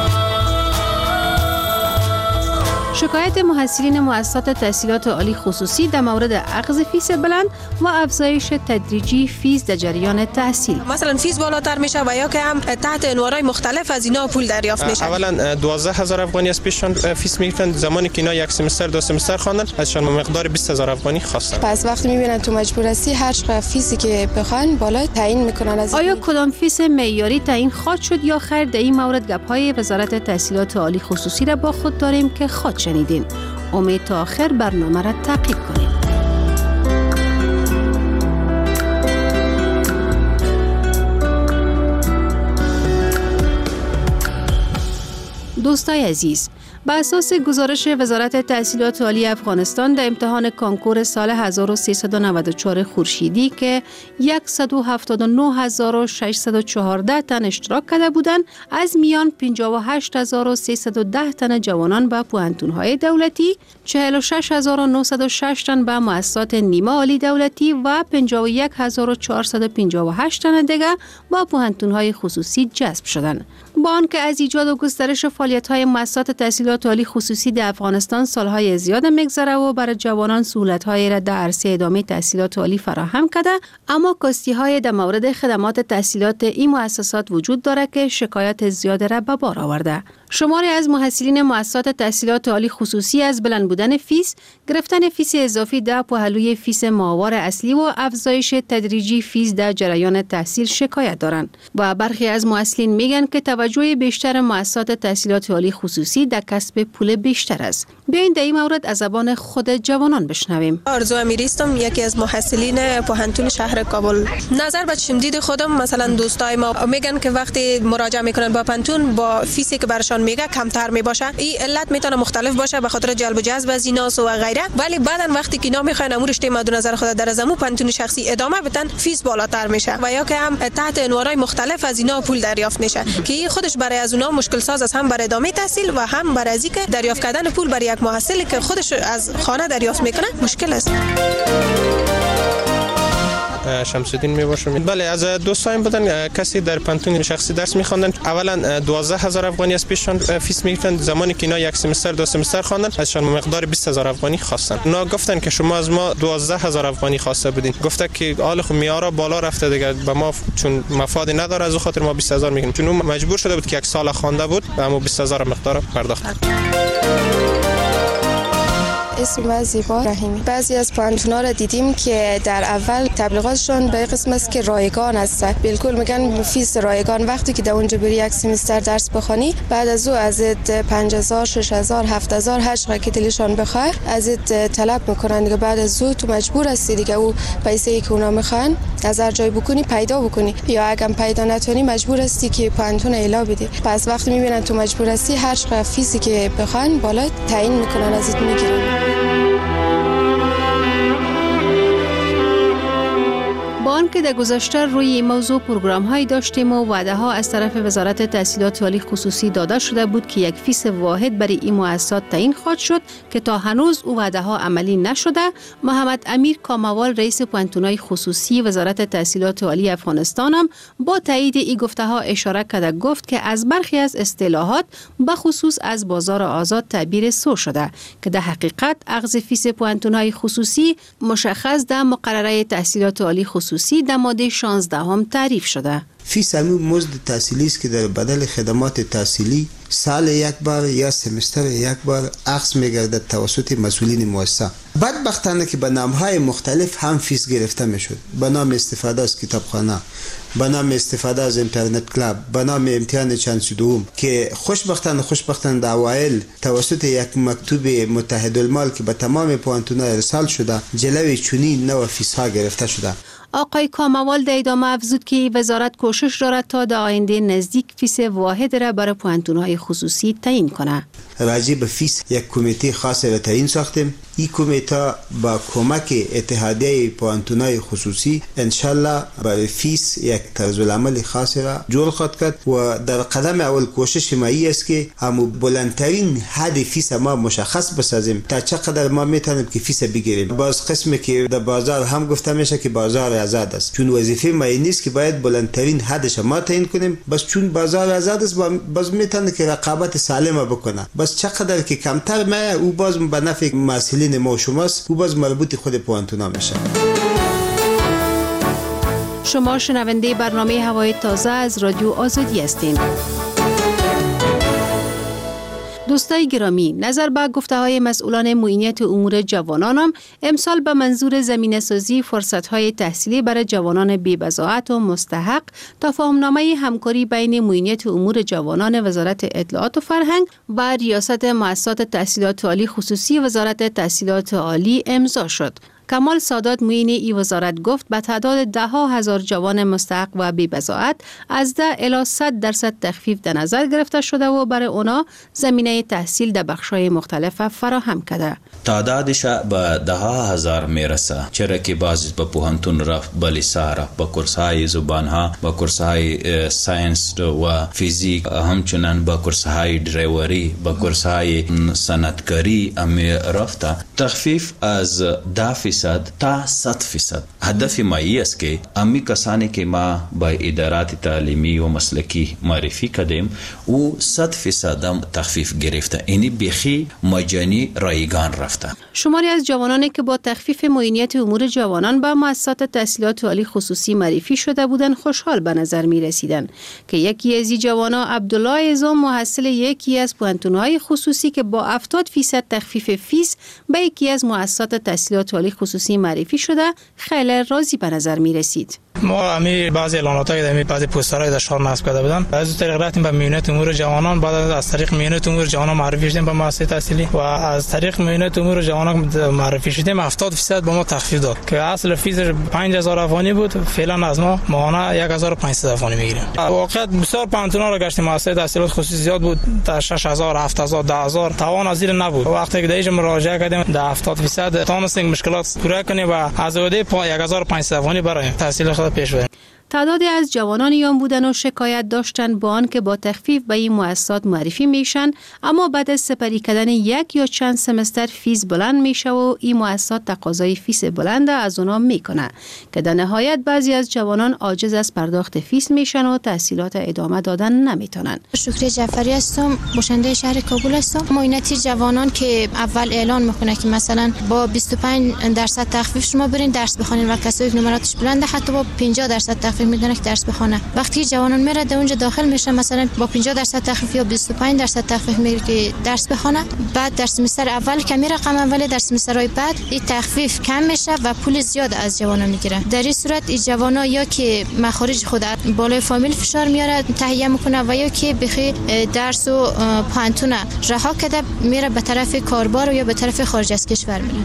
شکایت محصلین مؤسسات تحصیلات عالی خصوصی در مورد اخذ فیس بلند و افزایش تدریجی فیس در جریان تحصیل. مثلا فیس بالاتر میشه و یا که هم تحت عنوانهای مختلف از اینا پول دریافت میشه. اولا دوازده هزار افغانی از پیششون فیس میگیرن، زمانی که اینا یک سمستر دو سمستر خواندن ازشون مقدار بیست هزار افغانی خواستن. پس وقتی میبینن تو مجبور هستی هر چقدر فیسی که بخوان بالا تعیین میکنن. از آیا کدام فیس معیاری تعیین خواهد شد یا خیر؟ در این مورد گپ‌های وزارت تحصیلات عالی خصوصی را با خود داریم که خود شنیدین. امید تا آخر برنامه را تعقیب کنید. دوستای عزیز، بر اساس گزارش وزارت تحصیلات عالی افغانستان در امتحان کانکور سال هزار و سیصد و نود و چهار خورشیدی که صد و هفتاد و نه هزار و ششصد و چهارده تن اشتراک کرده بودند، از میان پنجاه و هشت هزار و سیصد و ده تن جوانان به پوهنتون‌های دولتی، چهل و شش هزار و نهصد و شش تن به مؤسسات نیمه عالی دولتی و پنجاه و یک هزار و چهارصد و پنجاه و هشت تن دیگر با پوهنتون‌های خصوصی جذب شدند. با آنکه از ایجاد و گسترش فعالیت‌های مؤسسات تحصیلات عالی خصوصی در افغانستان سالهای زیاد می‌گذره و برای جوانان سهولت‌های را در عرصه ادامه تحصیلات عالی فراهم کرده، اما کاستی‌های در مورد خدمات تحصیلات این مؤسسات وجود دارد که شکایت زیاد را به بار آورده. شماری از محصلین مؤسسات تحصیلات عالی خصوصی از بلند بودن فیس، گرفتن فیس اضافی در پهلوی فیس ماهوار اصلی و افزایش تدریجی فیس در جریان تحصیل شکایت دارند و برخی از محصلین میگن که توجه بیشتر مؤسسات تحصیلات عالی خصوصی در کسب پول بیشتر است. بیاین در این مورد از زبان خود جوانان بشنویم. آرزو امیری هستم، یکی از محصلین پوهنتون شهر کابل. نظر به چشمدید خودم، مثلا دوستای ما میگن که وقتی مراجعه میکنن با پوهنتون با فیسی که برشان میگه کمتر میباشه. این علت میتونه مختلف باشه به خاطر جلب و جذب از ایناس و غیره، ولی بعدن وقتی که اینا میخواین امور رشته مد نظر خود در زمو پوهنتون شخصی ادامه بدن، فیس بالاتر میشه و یا که هم تحت عنوانای مختلف از اینا پول دریافت میشه که خودش برای از اونها مشکل ساز است، هم برای ادامه تحصیل و هم برای از اینکه دریافت کردن پول برای یک محصلی که خودش از خانه دریافت میکنه مشکل است. شمس الدین میباشم. بله، از دوستایم بودن کسی در پانتون شخصی درس میخواندن. اولا دوازده هزار افغانی از پیششان فیس میگرفتن. زمانی که اینا یک سمستر دو سمستر خواندن ازشان مقدار بیست هزار افغانی خواستن. اونا گفتن که شما از ما دوازده هزار افغانی خواسته بودین. گفته که حال خو میارا بالا رفته دیگه، به ما چون مفادی نداره از خاطر ما بیست هزار میگیم، چون اون مجبور شده بود که یک سال خوانده بود و اما بیست هزار مقدار پرداخت. اسم من زیبا رحیمی. بعضی از پوهنتون‌ها را دیدیم که در اول تبلیغاتشون به قسم است که رایگان است. بالکل میگن فیس رایگان. وقتی که در اونجا بری یک سمستر درس بخونی، بعد از او از پنج هزار، شش هزار، هفت هزار هر چقدر که دلشون بخواد ازت طلب میکنن دیگه. بعد از او تو مجبور هستی دیگه او پیسه‌ای که اونا میخوان از هر جای بکنی پیدا بکنی، یا اگه پیدا نتونی مجبور هستی که پوهنتون اعلا بدی. پس وقتی میبینن تو مجبور هستی هر چقدر فیسی که بخوان بالا تعیین میکنن ازت میگیرن. با آنکه در گذشته روی این موضوع پروگرام هایی داشتیم و وعده ها از طرف وزارت تحصیلات عالی خصوصی داده شده بود که یک فیس واحد برای این مؤسسات تعیین خواهد شد که تا هنوز او وعده ها عملی نشده، محمد امیر کاموال رئیس پوهنتون‌های خصوصی وزارت تحصیلات عالی افغانستان هم با تایید این گفته ها اشاره کرده، گفت که از برخی از اصطلاحات به خصوص از بازار آزاد تعبیر سو شده که در حقیقت اخذ فیس پوهنتون‌های خصوصی مشخص در مقرره تحصیلات عالی خصوصی در ماده شانزده هم تعریف شده. فیس همون مزد تحصیلی است که در بدل خدمات تحصیلی سال یک بار یا سمستر یک بار اخذ می‌گردد توسط مسئولین مؤسسه. بدبختانه که به نام‌های مختلف هم فیس گرفته می‌شد. به نام استفاده از کتابخانه، به نام استفاده از اینترنت کلاب، به نام امتحان چند دوم که خوشبختانه خوشبختانه در اوایل توسط یک مکتوب متحدالمال که به تمام پوهنتون‌ها ارسال شده جلوی چنین نوع فیس‌ها گرفته شده. آقای کاموال در ادامه افزود که وزارت کوشش دارد تا در آینده نزدیک فیس واحد را برای پوهنتون‌های خصوصی تعیین کنه. راجع به فیس یک کمیته خاص را تعیین ساختیم. این کمیته با کمک اتحادیه پوهنتون‌های خصوصی انشالله برای فیس یک طرزالعمل خاص را جور خواهد کرد و در قدم اول کوشش ما است که همو بلندترین حد فیس ما مشخص بسازیم تا چقدر ما میتونیم که فیس بگیریم. باز قسمی که در بازار هم گفته میشه که بازار آزاد است، چون وظیفه ما این نیست که باید بلندترین حدش ما تعیین کنیم، بس چون بازار آزاد است باز میتونه که رقابت سالمه بکنه. بس چقدر که کمتر ما او باز به نفع مسئولین ما و شماست، او باز مربوط خود پوهنتونا میشه. شما شنونده برنامه هوای تازه از رادیو آزادی هستین. دوستای گرامی، نظر به گفته‌های مسئولان معینیت امور جوانانم امسال به منظور زمینه‌سازی فرصت‌های تحصیلی برای جوانان بی‌بضاعت و مستحق تفاهم‌نامه همکاری بین معینیت امور جوانان وزارت اطلاعات و فرهنگ و ریاست مؤسسات تحصیلات عالی خصوصی وزارت تحصیلات عالی امضا شد. کمال سادات معین ای وزارت گفت به تعداد ده ها هزار جوان مستحق و بی بضاعت از ده الی صد درصد تخفیف در نظر گرفته شده و برای اونا زمینه تحصیل در بخش‌های مختلف فراهم کرده. تعدادش به ده ها هزار میرسه، چرا که بعضی به پوهنتون رفت، به لیسا رفت، به کورس‌های زبان‌ها، به کورس‌های ساینس و فیزیک، همچنین به کورس‌های دریوری، به کورس‌های صنعتکاری امی رفته. تخفیف از ده فیصد تا صد فیصد. هدف مایی است که امی کسانی که ما با ادارات تعلیمی و مسلکی معرفی کردیم او صد فیصد هم تخفیف گرفته. اینی بخی مجانی رایگان رفته. شماری از جوانانی که با تخفیف معینیت امور جوانان به مؤسسات تحصیلات عالی خصوصی معرفی شده بودند خوشحال به نظر می رسیدند که یکی از این جوانان عبدالله اعظم محصل یکی از پوهنتون‌های خصوصی که با هفتاد درصد تخفیف فیس به یکی از مؤسسات تحصیلات عالی خصوصی معرفی شده خیلی راضی به نظر می رسید. ما امی بعضی اعلاناتایی در بعضی پوسترهای در شهر نصب کرده بودن. از طریق رفتیم به معینیت امور جوانان، بعد از طریق معینیت امور جوانان معرفی شدیم به مؤسسه تحصیلی و از طریق معینیت امور جوانان معرفی شدیم هفتاد درصد به ما تخفیف داد که اصل فیزش پنج هزار افغانی بود، فعلا از ما ماهانه یک هزار و پانصد افغانی میگیریم. واقعا بسیار پانتونا رو گشتیم، مؤسسه تحصیلات خصوصی زیاد بود، تا شش هزار، هفت هزار، ده هزار توان از زیر نبود. وقتی که دیگه مراجعه کردیم در هفتاد درصد تونستیم مشکلات پورا کنیم و از وده یک هزار و پانصد افغانی برای تحصیل خود پیش بریم. تعدادی از جوانان ایام بودن و شکایت داشتن با آن که با تخفیف به این مؤسسات معرفی میشن، اما بعد از سپری کردن یک یا چند سمستر فیس بلند میشه و این مؤسسات تقاضای فیس بلند از اونا میکنه که در نهایت بعضی از جوانان عاجز از پرداخت فیس میشن و تحصیلات ادامه دادن نمیتونن. شکری جعفری هستم، باشنده شهر کابل هستم. معینیت جوانان که اول اعلان میکنه که مثلا با بیست و پنج درصد تخفیف شما برین درس بخونین و کسایی که نمراتش بلنده حتی با پنجاه درصد تخفیف میدونه که درس بخونه. وقتی جوانان میره در اونجا داخل میشه مثلا با پنجاه درصد تخفیف یا بیست و پنج درصد تخفیف میگیره که درس بخونه، بعد در سمستر اول کمی رقم اولی، در سمسترهای بعد این تخفیف کم میشه و پول زیاد از جوانان میگیره. در این صورت این جوانا یا که مخارج خود بالای فامیل فشار میاره تهیه میکنه و یا که بخی درس و پانتونه رها کرده میره به طرف کاربار یا به طرف خارج از کشور میره.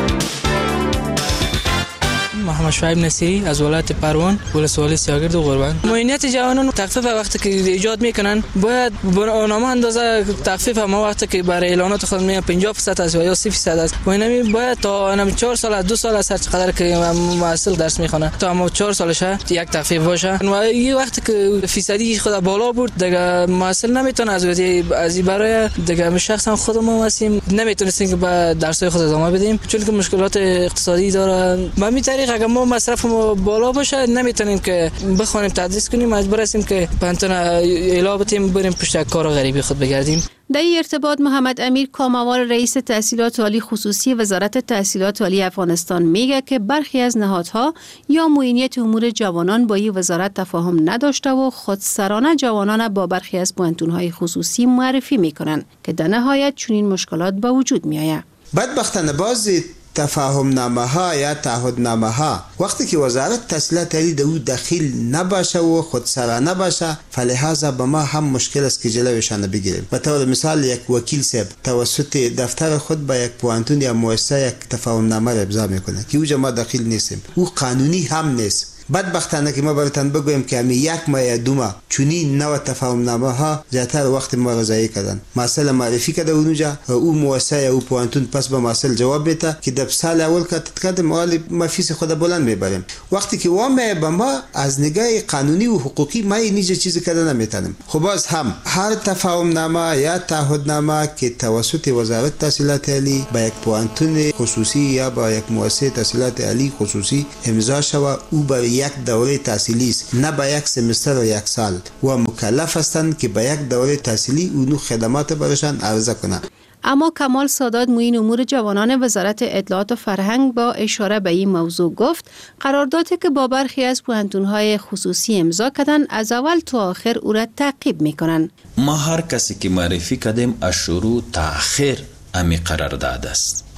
محمد شعیب نصیری از ولایت پروان، ولسوالی سیاگرد و قربان. معینیت جوانان تخفیف وقتی که ایجاد میکنن باید برنامه اندازه تخفیف هم وقتی که برای اعلانات خود می پنجاه درصد است یا سی درصد است و اینم باید تا انم چهار سال دو سال از هر چقدر که محصل درس میخونه تا ما چهار سالشه یک تخفیف باشه و این وقتی که فیصدی خود بالا بود دیگه محصل نمیتونه از از برای دیگه شخص هم خودمون هستیم نمیتونستیم که با درسای خود ادامه بدیم چون که مشکلات اقتصادی داره. به همین طریق اگر ما مصرفمون بالا باشه نمیتونیم که بخونیم تدریس کنیم، مجبور هستیم که پنتون اعلام بدیم بریم پشت کار غریبی خود بگردیم. در این ارتباط محمد امیر کاموار رئیس تحصیلات عالی خصوصی وزارت تحصیلات عالی افغانستان میگه که برخی از نهادها یا معینیت امور جوانان با این وزارت تفاهم نداشته و خودسرانه جوانان با برخی از پوهنتون‌های خصوصی معرفی میکنن که در نهایت چنین مشکلات به وجود میآید. بدبختانه بعضی تفاهم نامه ها یا تعهد نامه ها وقتی که وزارت تحصیلات عالی در او دخیل نباشه و خودسرانه باشه فلهذا به ما هم مشکل است که جلوشان بگیریم. به طور مثال یک وکیل صاحب توسط دفتر خود با یک پوهنتون یا مؤسسه یک تفاهم نامه را امضا میکنه که اوجا ما دخیل نیستیم، او قانونی هم نیست. بدبختانه که ما براتون بگویم که همین یک ماه یا دو ماه چنین نوع تفاهم نامه ها زیاتر وقت ما را ضایع کردن. مسئله معرفی کرده اونجا و او مؤسسه یا او پوهنتون پس به مسئله جواب بده که در سال اول که تکرد مالی ما فیس خود بلند میبریم. وقتی که وامه به ما از نگاه قانونی و حقوقی ما این چیزی کرده نمیتونیم. خب باز هم هر تفاهم نامه یا تعهد نامه که توسط وزارت تحصیلات عالی با یک پوهنتون خصوصی یا با یک مؤسسه تحصیلات عالی خصوصی امضا شود او برای یک دوره تحصیلی است، نه با یک سمستر و یک سال و مکلف هستند که با یک دوره تحصیلی اونو خدمات برشان عرضه کنند. اما کمال سادات معین امور جوانان وزارت اطلاعات و فرهنگ با اشاره به این موضوع گفت قراردادی که با برخی از پوهنتون‌های خصوصی امضا کردن از اول تا آخر او را تعقیب میکنن. ما هر کسی که معرفی کردیم از شروع تا آخر امی قرارداد است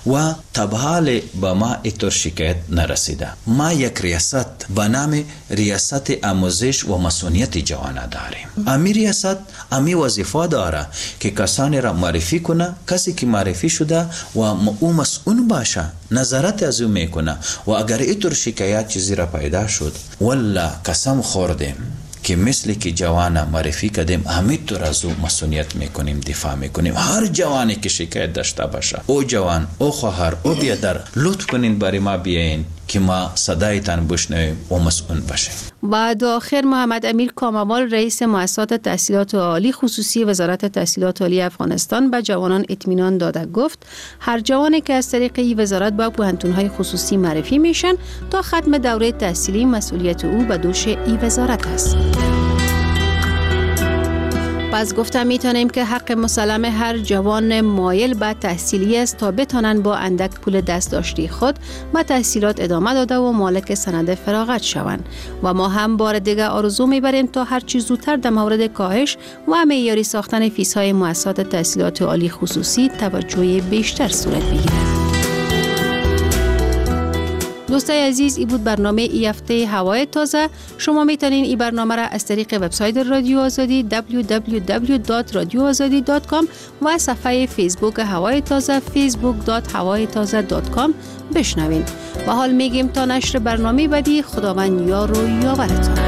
و تبحال به ما اینطور شکایت نرسیده. ما یک ریاست به نام ریاست آموزش و مسئولیت جوانان داریم. امی ریاست امی وظیفه داره که کسانی را معرفی کنه، کسی که معرفی شده و او مسئول باشه نظارت از او میکنه و اگر اینطور شکایت چیزی را پیدا شد والله قسم خوردیم که مثل که جوان معرفی کردیم همینطور از او مسئولیت میکنیم، دفاع میکنیم. هر جوانی که شکایت داشته باشه، او جوان، او خواهر، او بیادر، لطف کنین برای ما بیاین که ما صدایتان بشنویم و مسئول باشیم. و در آخر محمد امیر کاموال رئیس مؤسسات تحصیلات عالی خصوصی وزارت تحصیلات عالی افغانستان به جوانان اطمینان داده گفت هر جوانی که از طریق این وزارت با پوهنتون‌های خصوصی معرفی میشن تا ختم دوره تحصیلی مسئولیت او به دوش این وزارت است. پس گفتم میتونیم که حق مسلم هر جوان مایل به تحصیلی است تا بتانن با اندک پول دست داشتی خود به تحصیلات ادامه داده و مالک سند فراغت شوند و ما هم بار دیگه آرزو میبریم تا هر چیز زودتر در مورد کاهش و معیاری ساختن فیس های مؤسسات تحصیلات عالی خصوصی توجه بیشتر صورت بگیرد. دوستای عزیز، ای بود برنامه ای هفته هوای تازه. شما میتونین این برنامه را از طریق وبسایت رادیو آزادی دبلیو دبلیو دبلیو دات رادیو آزادی دات کام و صفحه فیسبوک هوای تازه فیسبوک دات هوای تازه دات کام بشنوین. و حال میگیم تا نشر برنامه بعدی، خداوند یار و یاورتان.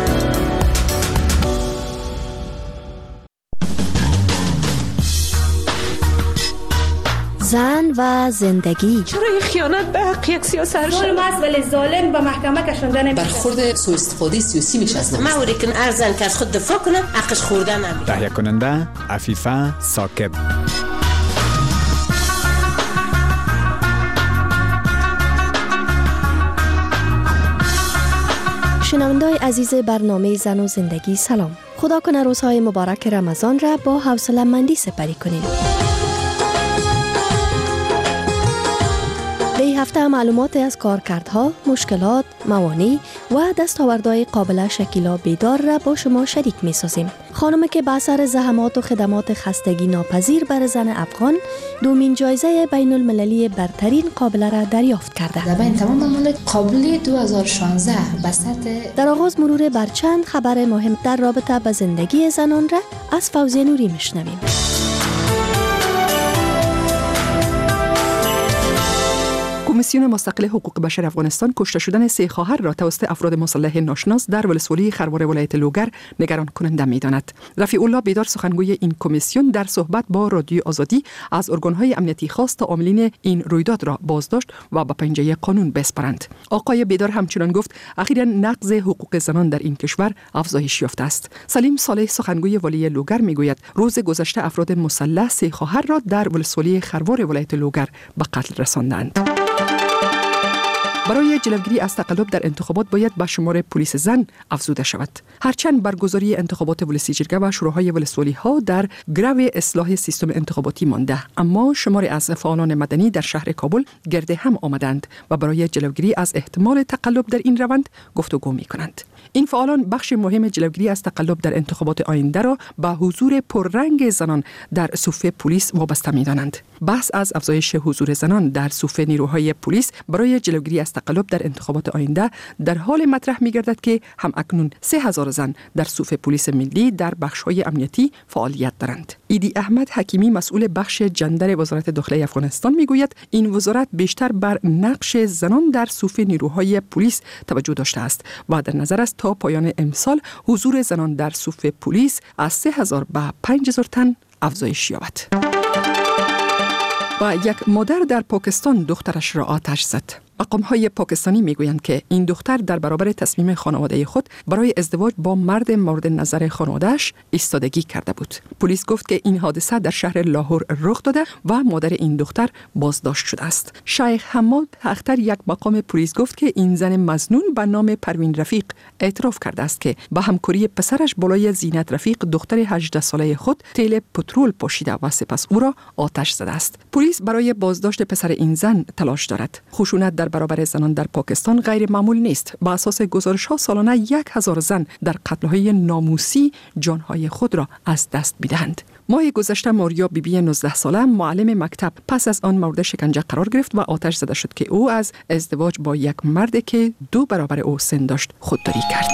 زن و زندگی. چرا این خیانت به حق یک سیاست ظلم است ولی ظالم به محکمه کشانده نمیشه. برخورد سوء استفاده سیاسی میشه از ما اوری کن ارزن که از خود دفاع کنه حقش خورده نمیشه. تهیه کننده عفیفه ثاقب. شنونده‌های عزیز برنامه زن و زندگی سلام. خدا کنه روزهای مبارک رمضان را با حوصله مندی سپری کنید. به این هفته معلومات از کارکردها، مشکلات، موانع و دستاوردهای قابل شکیلا بیدار را با شما شریک می سازیم. خانم که به اثر زحمات و خدمات خستگی ناپذیر بر زن افغان دومین جایزه بین المللی برترین قابله را دریافت کرده. در بین تمام ممالک قابله دو هزار و شانزده بسط. در آغاز مرور بر چند خبر مهم در رابطه با زندگی زنان را از فوزیه نوری میشنویم. کمیسیون مستقل حقوق بشر افغانستان کشته شدن سه خواهر را توسط افراد مسلح ناشناس در ولسوالی خروار ولایت لوگر نگران کننده می‌داند. رفیع الله بیدار سخنگوی این کمیسیون در صحبت با رادیو آزادی از ارگان‌های امنیتی خواست تا عاملین این رویداد را بازداشت و به پنجه قانون بسپارند. آقای بیدار همچنان گفت اخیراً نقض حقوق زنان در این کشور افزایش یافته است. سلیم صالح سخنگوی والی لوگر میگوید روز گذشته افراد مسلح سه خواهر را در ولسوالی خروار ولایت لوگر به قتل رساندند. برای جلوگیری از تقلب در انتخابات باید به شمار پلیس زن افزوده شود. هرچند برگزاری انتخابات ولسی جرگه و شوراهای ولسوالی ها در گرو اصلاح سیستم انتخاباتی مانده، اما شماری از فعالان مدنی در شهر کابل گرد هم آمدند و برای جلوگیری از احتمال تقلب در این روند گفتگو می کنند. این فعالان بخش مهم جلوگیری از تقلب در انتخابات آینده را به حضور پررنگ زنان در صف پلیس وابسته می دانند. بحث از افزایش حضور زنان در صف نیروهای پلیس برای جلوگیری از تقلب در انتخابات آینده در حال مطرح می گردد که هم اکنون سه هزار زن در صف پلیس ملی در بخش‌های امنیتی فعالیت دارند. ایدی احمد حکیمی مسئول بخش جندر وزارت داخلی افغانستان می گوید این وزارت بیشتر بر نقش زنان در صف نیروهای پلیس توجه داشته است و در نظر است تا پایان امسال حضور زنان در صف پلیس از سه هزار به پنج هزار تن افزایش یابد. و یک مادر در پاکستان دخترش را آتش زد. مقام‌های پاکستانی میگویند که این دختر در برابر تصمیم خانواده خود برای ازدواج با مرد مورد نظر خانواده‌اش ایستادگی کرده بود. پلیس گفت که این حادثه در شهر لاهور رخ داده و مادر این دختر بازداشت شده است. شیخ حماد اختر یک مقام پلیس گفت که این زن مظنون به نام پروین رفیق اعتراف کرده است که با همکاری پسرش بالای زینت رفیق دختر هجده ساله خود تیل پترول پاشیده و سپس او را آتش زده است. پلیس برای بازداشت پسر این زن تلاش دارد. خشونت در در برابر زنان در پاکستان غیر معمول نیست. با اساس گزارش ها سالانه یک هزار زن در قتل های ناموسی جانهای خود را از دست می‌دهند. ماه گذشته ماریا بیبی بی نوزده ساله معلم مکتب پس از آن مورد شکنجه قرار گرفت و آتش زده شد که او از ازدواج با یک مرد که دو برابر او سن داشت خودداری کرد.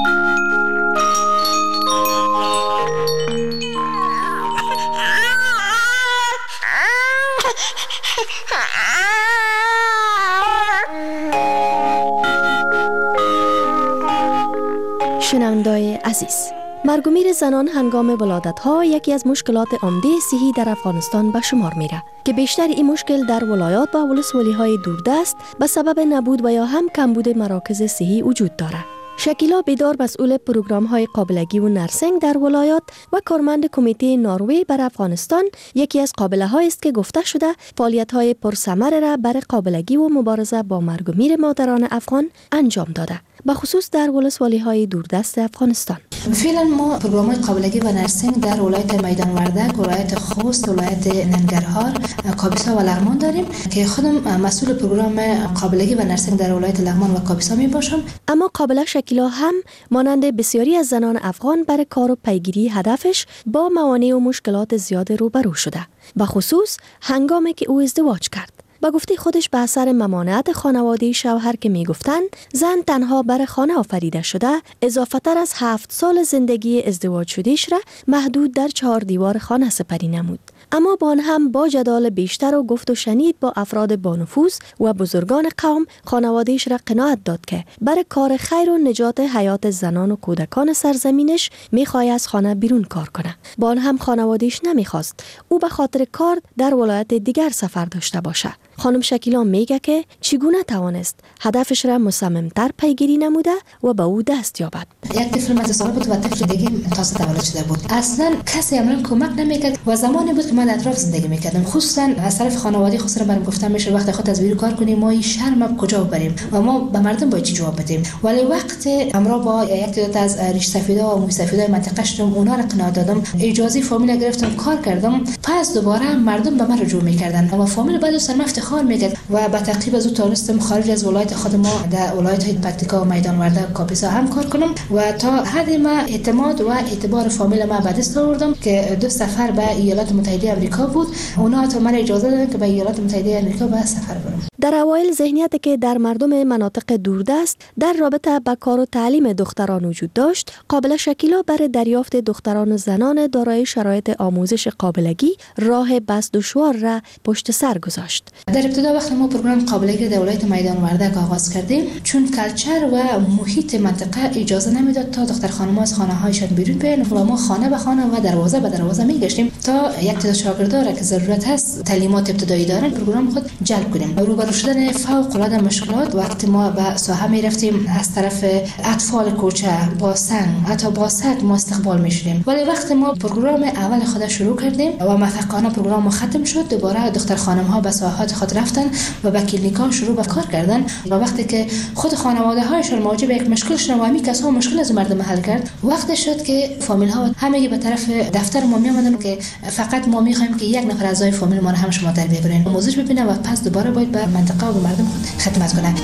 شنونده‌های عزیز، مرگ و میر زنان هنگام ولادت‌ها یکی از مشکلات عمده صحی در افغانستان به شمار میره که بیشتر این مشکل در ولایات و ولسوالی‌های دوردست به سبب نبود و یا هم کمبود مراکز صحی وجود داره. شکیلا بیدار مسئول پروگرام‌های قابلگی و نرسنگ در ولایات و کارمند کمیته نروژ بر افغانستان یکی از قابله‌هایی است که گفته شده فعالیت‌های پرثمر را برای قابلگی و مبارزه با مرگ و میر مادران افغان انجام داده، به خصوص در ولسوالی‌های دوردست افغانستان. فعلا ما پروگرام‌های قابلگی و نرسنگ در ولایت میدان وردک، ولایت خوست، ولایت ننگرهار، کاپیسا و لغمان داریم که خودم مسئول پروگرام قابلگی و نرسنگ در ولایت لغمان و کاپیسا می باشم. اما قابله شکیلا هم مانند بسیاری از زنان افغان برای کار و پیگیری هدفش با موانع و مشکلات زیاد روبرو شده، به خصوص هنگامی که او ازدواج کرد. با گفته خودش به اثر ممانعت خانواده شوهر که میگفتند زن تنها بر خانه آفریده شده، اضافه تر از هفت سال زندگی ازدواج شدهش را محدود در چهار دیوار خانه سپری نمود. اما با آن هم با جدال بیشتر و گفت و شنید با افراد با نفوذ و بزرگان قوم خانوادهش را قناعت داد که برای کار خیر و نجات حیات زنان و کودکان سرزمینش میخواد از خانه بیرون کار کنه. با آن هم خانوادهش نمیخواست او به خاطر کار در ولایت دیگر سفر داشته باشه. خانم شکیلا میگه که چگونه توانست هدفش را مصممتر پیگیری نموده و به او دست یابد. یک طفل مدرسه سال بود و طفل دیگه تازه تولد شده بود. اصلا کسی عملاً کمک نمیکرد و زمانی بود که من در اطراف زندگی میکردم، خصوصا از طرف خانواده خود برام گفتم میشه وقت خود از بیرون کار کنیم، ما این شرم کجا بریم و ما به مردم باید چی جواب بدیم. ولی وقت امرا با یک تعداد از ریش سفیدا و موی سفیدای منطقه شدم، اونا را قناعت دادم، اجازه فامیل گرفتم، کار کردم، پس دوباره مردم به من رجوع میکردن و فامیل بعد از سر افتخار میکرد و به ترتیب از او تونستم خارج از ولایت خود ما در ولایت های پکتیکا و میدان وردک و کاپیسا هم کار کنم و تا حد ما اعتماد و اعتبار فامیل ما به دست آوردم که دو سفر به ایالات متحده آمریکا بود. اونا تا من اجازه دادن که به ایالات متحده آمریکا به سفر برم. در اوایل ذهنیتی که در مردم مناطق دوردست در رابطه با کار و تعلیم دختران وجود داشت، قابله شکیلا برای دریافت دختران و زنان دارای شرایط آموزش قابلگی راه بس دشوار را پشت سر گذاشت. در ابتدا وقتی ما پروگرام قابلگی در ولایت میدان وردک آغاز کردیم، چون کلچر و محیط منطقه اجازه نمیداد تا دختر خانم‌ها از خانه‌هایشان بیرون بیان و ما خانه به خانه و دروازه به دروازه میگشتیم تا یک تعداد شاگردان را که ضرورت هست تعلیمات ابتدایی دارن پروگرام خود جلب کنیم. روبرو شدن فوق العاده مشکلات وقتی ما به ساحه میرفتیم، از طرف اطفال کوچه با سنگ حتی با سگ ما استقبال میشدیم. ولی وقتی ما پروگرام اول خود شروع کردیم و موفقانه پروگرام ختم شد، دوباره دختر خانم‌ها به ساحات خود رفتن و به کلینیک‌ها شروع به کار کردن و وقتی که خود خانواده‌هایشان مواجه به یک مشکل شدن و همین کسا مشکل از مردم حل کرد، وقت شد که فامیل‌ها همه به طرف دفتر ما می‌آمدن که فقط ما می‌خوایم که یک نفر اعضای فامیل ما هم شما تربیه کنین، آموزش ببینن و پس دوباره باید به منطقه و به مردم خدمت کنن.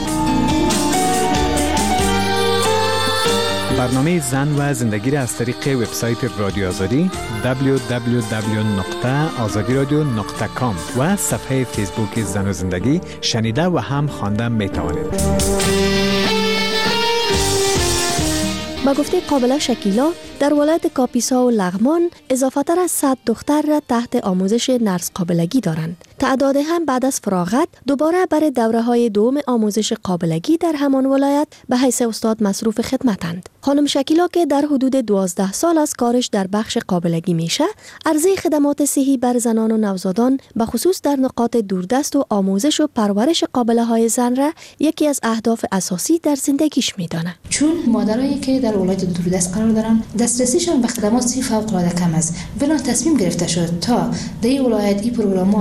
برنامه زن و زندگی را از طریق وبسایت رادیو آزادی دبلیو دبلیو دبلیو نقطه آزادی رادیو نقطه کام و صفحه فیسبوک زن و زندگی شنیده و هم خوانده می توانید. با گفته قابله شکیلا در ولایت کاپیسا و لغمان اضافه تر از صد دختر را تحت آموزش نرس قابلگی دارند. تعداد هم بعد از فراغت دوباره برای دوره های دوم آموزش قابلگی در همان ولایت به حیث استاد مصروف خدمتند. خانم شکیلا که در حدود دوازده سال از کارش در بخش قابلگی میشه، عرضه خدمات صحی بر زنان و نوزادان به خصوص در نقاط دوردست و آموزش و پرورش قابله های زن را یکی از اهداف اساسی در زندگیش میدانه. چون مادرایی که در ولایت دوردست قرار دارن دسترسیشان به خدمات صحی فوق العاده کم است، بنا تصمیم گرفته شد تا در این ولایت این پروگرام‌ها ایجاد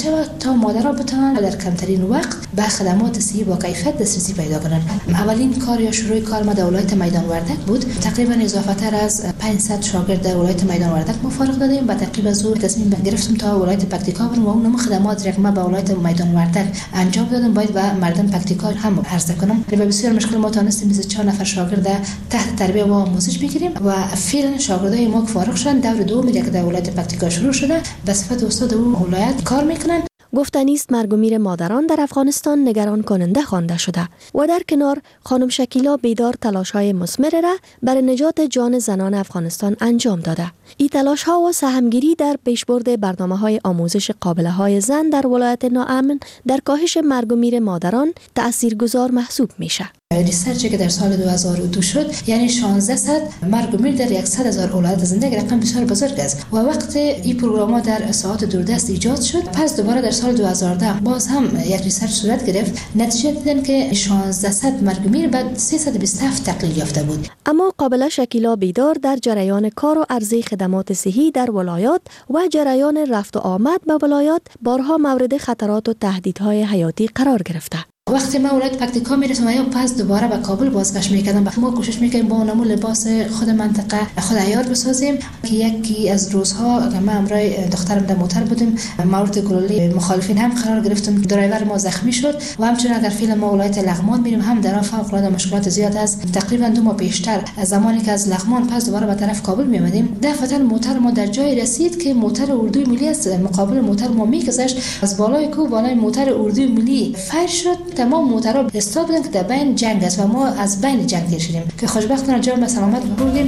شود تا مادرها بتوانند در کمترین وقت به خدمات صحی با کیفیت دسترسی پیدا کنند. اولین کار یا شروع کار ما در ولایت میدان وردک بود. تقریبا اضافه تر از پانصد شاگرد در ولایت میدان وردک ما فارغ دادیم. با تقریبا زور تصمیم گرفتم تا ولایت پکتیکا برم و اون خدمات را که ما به ولایت میدان وردک انجام دادم باید به مردم پکتیکا هم عرضه کنم. به بسیار مشکل ما تونستیم بیست و چهار نفر شاگرد تحت تربیت و آموزش بگیریم و فعلا شاگردای ما فارغ شدن. دور دوم که در ولایت پکتیکا شروع شده به صفت استاد اون ولایت کار میکنن. گفتنی است مرگ و میر مادران در افغانستان نگران کننده خوانده شده و در کنار خانم شکیلا بیدار تلاش‌های مثمر را برای نجات جان زنان افغانستان انجام داده. این تلاش‌ها و سهمگیری در پیشبرد برنامه‌های آموزش قابله‌های زن در ولایت ناامن در کاهش مرگ و میر مادران تاثیرگذار محسوب میشه. ریسرچی که در سال دو هزار و دو شد یعنی شانزده صد مرگ و میر در صد هزار اولاد زنده رقم بسیار بزرگ است و وقت این پروگرام در ساعات دوردست ایجاد شد پس دوباره در سال دو هزار و ده باز هم یک ریسرچ صورت گرفت. نتیجه دیدن که شانزده صد مرگ و میر بعد سیصد و بیست و هفت تقلیل یافته بود. اما قابله شکیلا بیدار در جریان کار و عرضه خدمات صحی در ولایات و جریان رفت و آمد به ولایات بارها مورد خطرات و تهدیدهای حیاتی قرار گرفته. وقتی ما ولایت پکتیکا میرسیم و یا پس دوباره به کابل بازگشت میکردم ما کوشش میکنیم با نمو لباس خود منطقه خود عیار بسازیم که یکی از روزها که ما امرای دخترم در موتر بودیم مورد گلوله مخالفین هم قرار گرفتیم. درایور ما زخمی شد و همچنین اگر فعلا ما ولایت لغمان میریم هم در فوق العاده مشکلات زیاد است. تقریبا دو ماه پیشتر از زمانی که از لغمان پس دوباره به طرف کابل میآمدیم دفعتا موتر ما در جای رسید که موتر اردوی ملی است مقابل موتر ما میگذشت از بالای کو بالای موتر اردوی ملی فایر شد. تمام موترها استاد بودن که در بین جنگ است و ما از بین جنگ گیر شدیم که خوشبختانه جان به سلامت بردیم.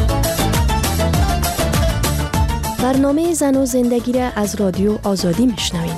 برنامه زن و زندگی را از رادیو آزادی میشنویم.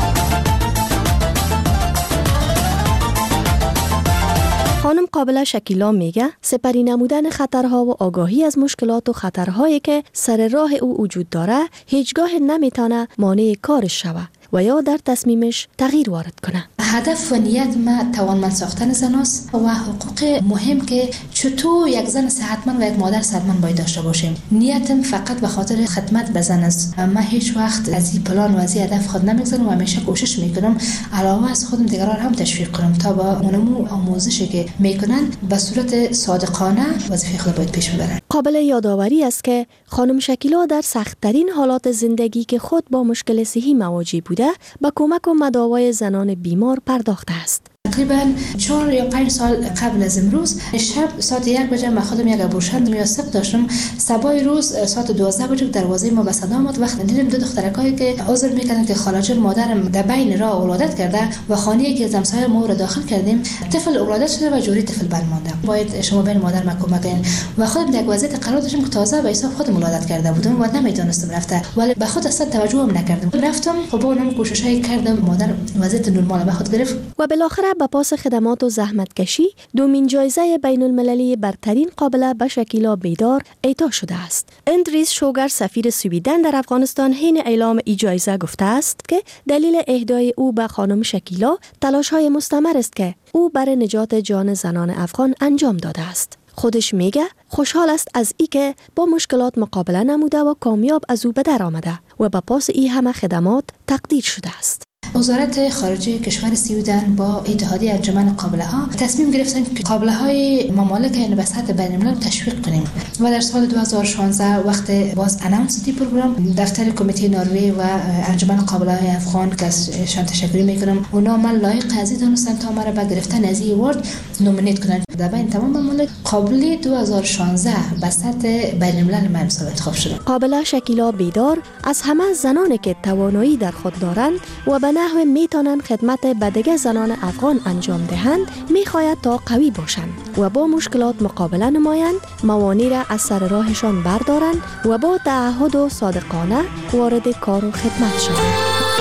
خانم قابله شکیلا میگه سپری نمودن خطرها و آگاهی از مشکلات و خطرهایی که سر راه او وجود داره هیچگاه نمیتونه مانع کارش شوه و یا در تصمیمش تغییر وارد کنه. هدف و نیت ما توانمند ساختن زن است و حقوق مهم که چطور یک زن صحتمند و یک مادر صحتمند باید داشته باشیم. نیتم فقط به خاطر خدمت به زن است. من هیچ وقت از این پلان و از این هدف خود نمیگذارم و همیشه کوشش میکنم علاوه از خودم دیگران هم تشویق کنم تا با اونمو آموزشی که میکنن به صورت صادقانه وظیفه خود باید پیش ببرن. قابل یادآوری است که خانم شکیلا در سخت‌ترین حالات زندگی که خود با مشکل صحی مواجه بوده با کمک و مداوای زنان بیمار پرداخته است. تقریبا چهار یا پنج سال قبل از امروز شب ساعت یک بجه من خودم یک ابروشند میاسق داشتم. صبح روز ساعت دوازده بجه دروازه ما به صدا آمد. وقت دیدم دو دخترکایی که عذر میکنن که خاله مادرم در بین راه ولادت کرده و خانه‌ای که از همسایه ما رو داخل کردیم طفل ولادت شده و جوری طفل بند مانده. باید شما بین مادر ما کمک کنین و خودم در وضعیت قرار داشتم که تازه به حساب خودم ولادت کرده بودم و نمیدونستم رفته ولی به خود اصلا توجه هم نکردم. رفتم خب اونم کوششای کردم مادر وضعیت نرمال به خود گرفت و بالاخره با پاس خدمات و زحمتکشی دومین جایزه بین المللی برترین قابله به شکیلا بیدار اعطا شده است. اندریس شوگر سفیر سویدن در افغانستان حین اعلام این جایزه گفته است که دلیل اهدای او به خانم شکیلا تلاش‌های مستمر است که او برای نجات جان زنان افغان انجام داده است. خودش میگه خوشحال است از ای که با مشکلات مقابله نموده و کامیاب از او به در آمده و به پاس ای همه خدمات تقدیر شده است. وزارت خارجه کشور سویدن با اتحادیه انجمن قابله ها تصمیم گرفتن که قابله های ممالک این به سطح بین الملل تشویق کنیم و در سال دو هزار و شانزده وقت باز اناونس دی پروگرام دفتر کمیته نروژ و انجمن قابله های افغان که شان تشکر میکنم اونا من لایق از این دانستن تا مرا به گرفتن از این اوارد نومینیت کنن. در بین تمام ممالک قابله دو هزار و شانزده به سطح بین الملل من انتخاب شد. قابله شکیلا بیدار از همه زنانی که توانایی در خود دارند و به نحو میتونن خدمت به دیگر زنان افغان انجام دهند میخواید تا قوی باشند و با مشکلات مقابله نمایند، موانع را از سر راهشان بردارند و با تعهد و صادقانه وارد کار و خدمت شوند.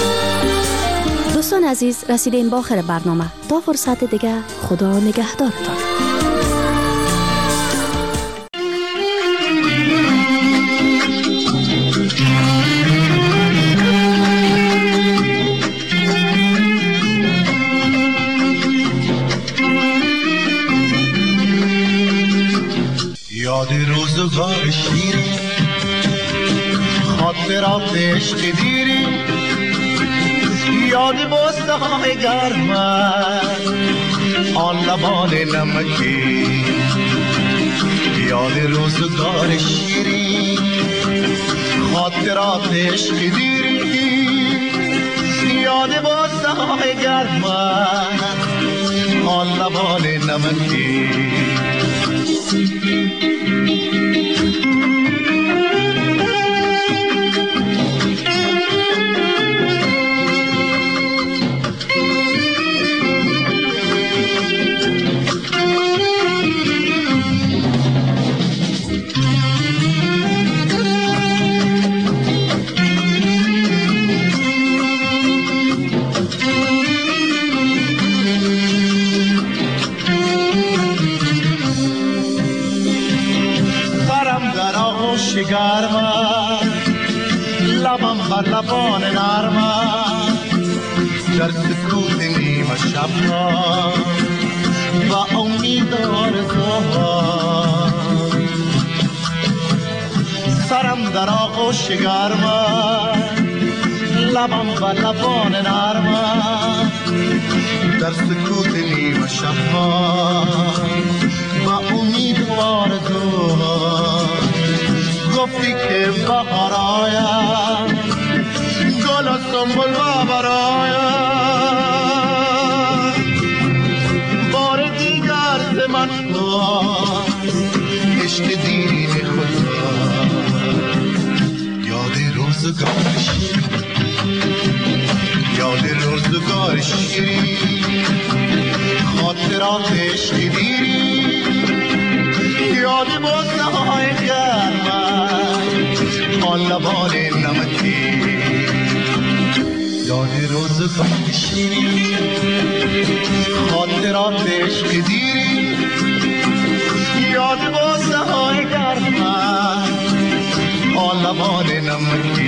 دوستان عزیز، رسیدیم به آخر برنامه. تا فرصت دیگه خدا نگهدارتان. یاد روزگار شیرین خاطرات عشق دیرین یاد بسته های گرمت آن لبان نمکی، یاد روزگار شیرین خاطرات عشق دیری، یاد بسته های گرمت آن لبان نمکی. گرمت لبم بر لبان نرمت در سکوت نیمه شب ها و امید آرزوها، سرم در آغوش گرمت لبم بر لبان نرمت در سکوت نیمه شب ها و امید آرزوها. گفتی که بهار آید گل و سنبل و براید، بار دیگر ز من خواست عشق دیرین خدا. یاد روزگار شیرین، یاد روزگار شیرین خاطرات عشق دیرین، یاد بسته های گرمت آن لبان نمکی، یاد روزگار شیرین خاطرات عشق دیرین، یاد بسته های گرمت آن لبان نمکی.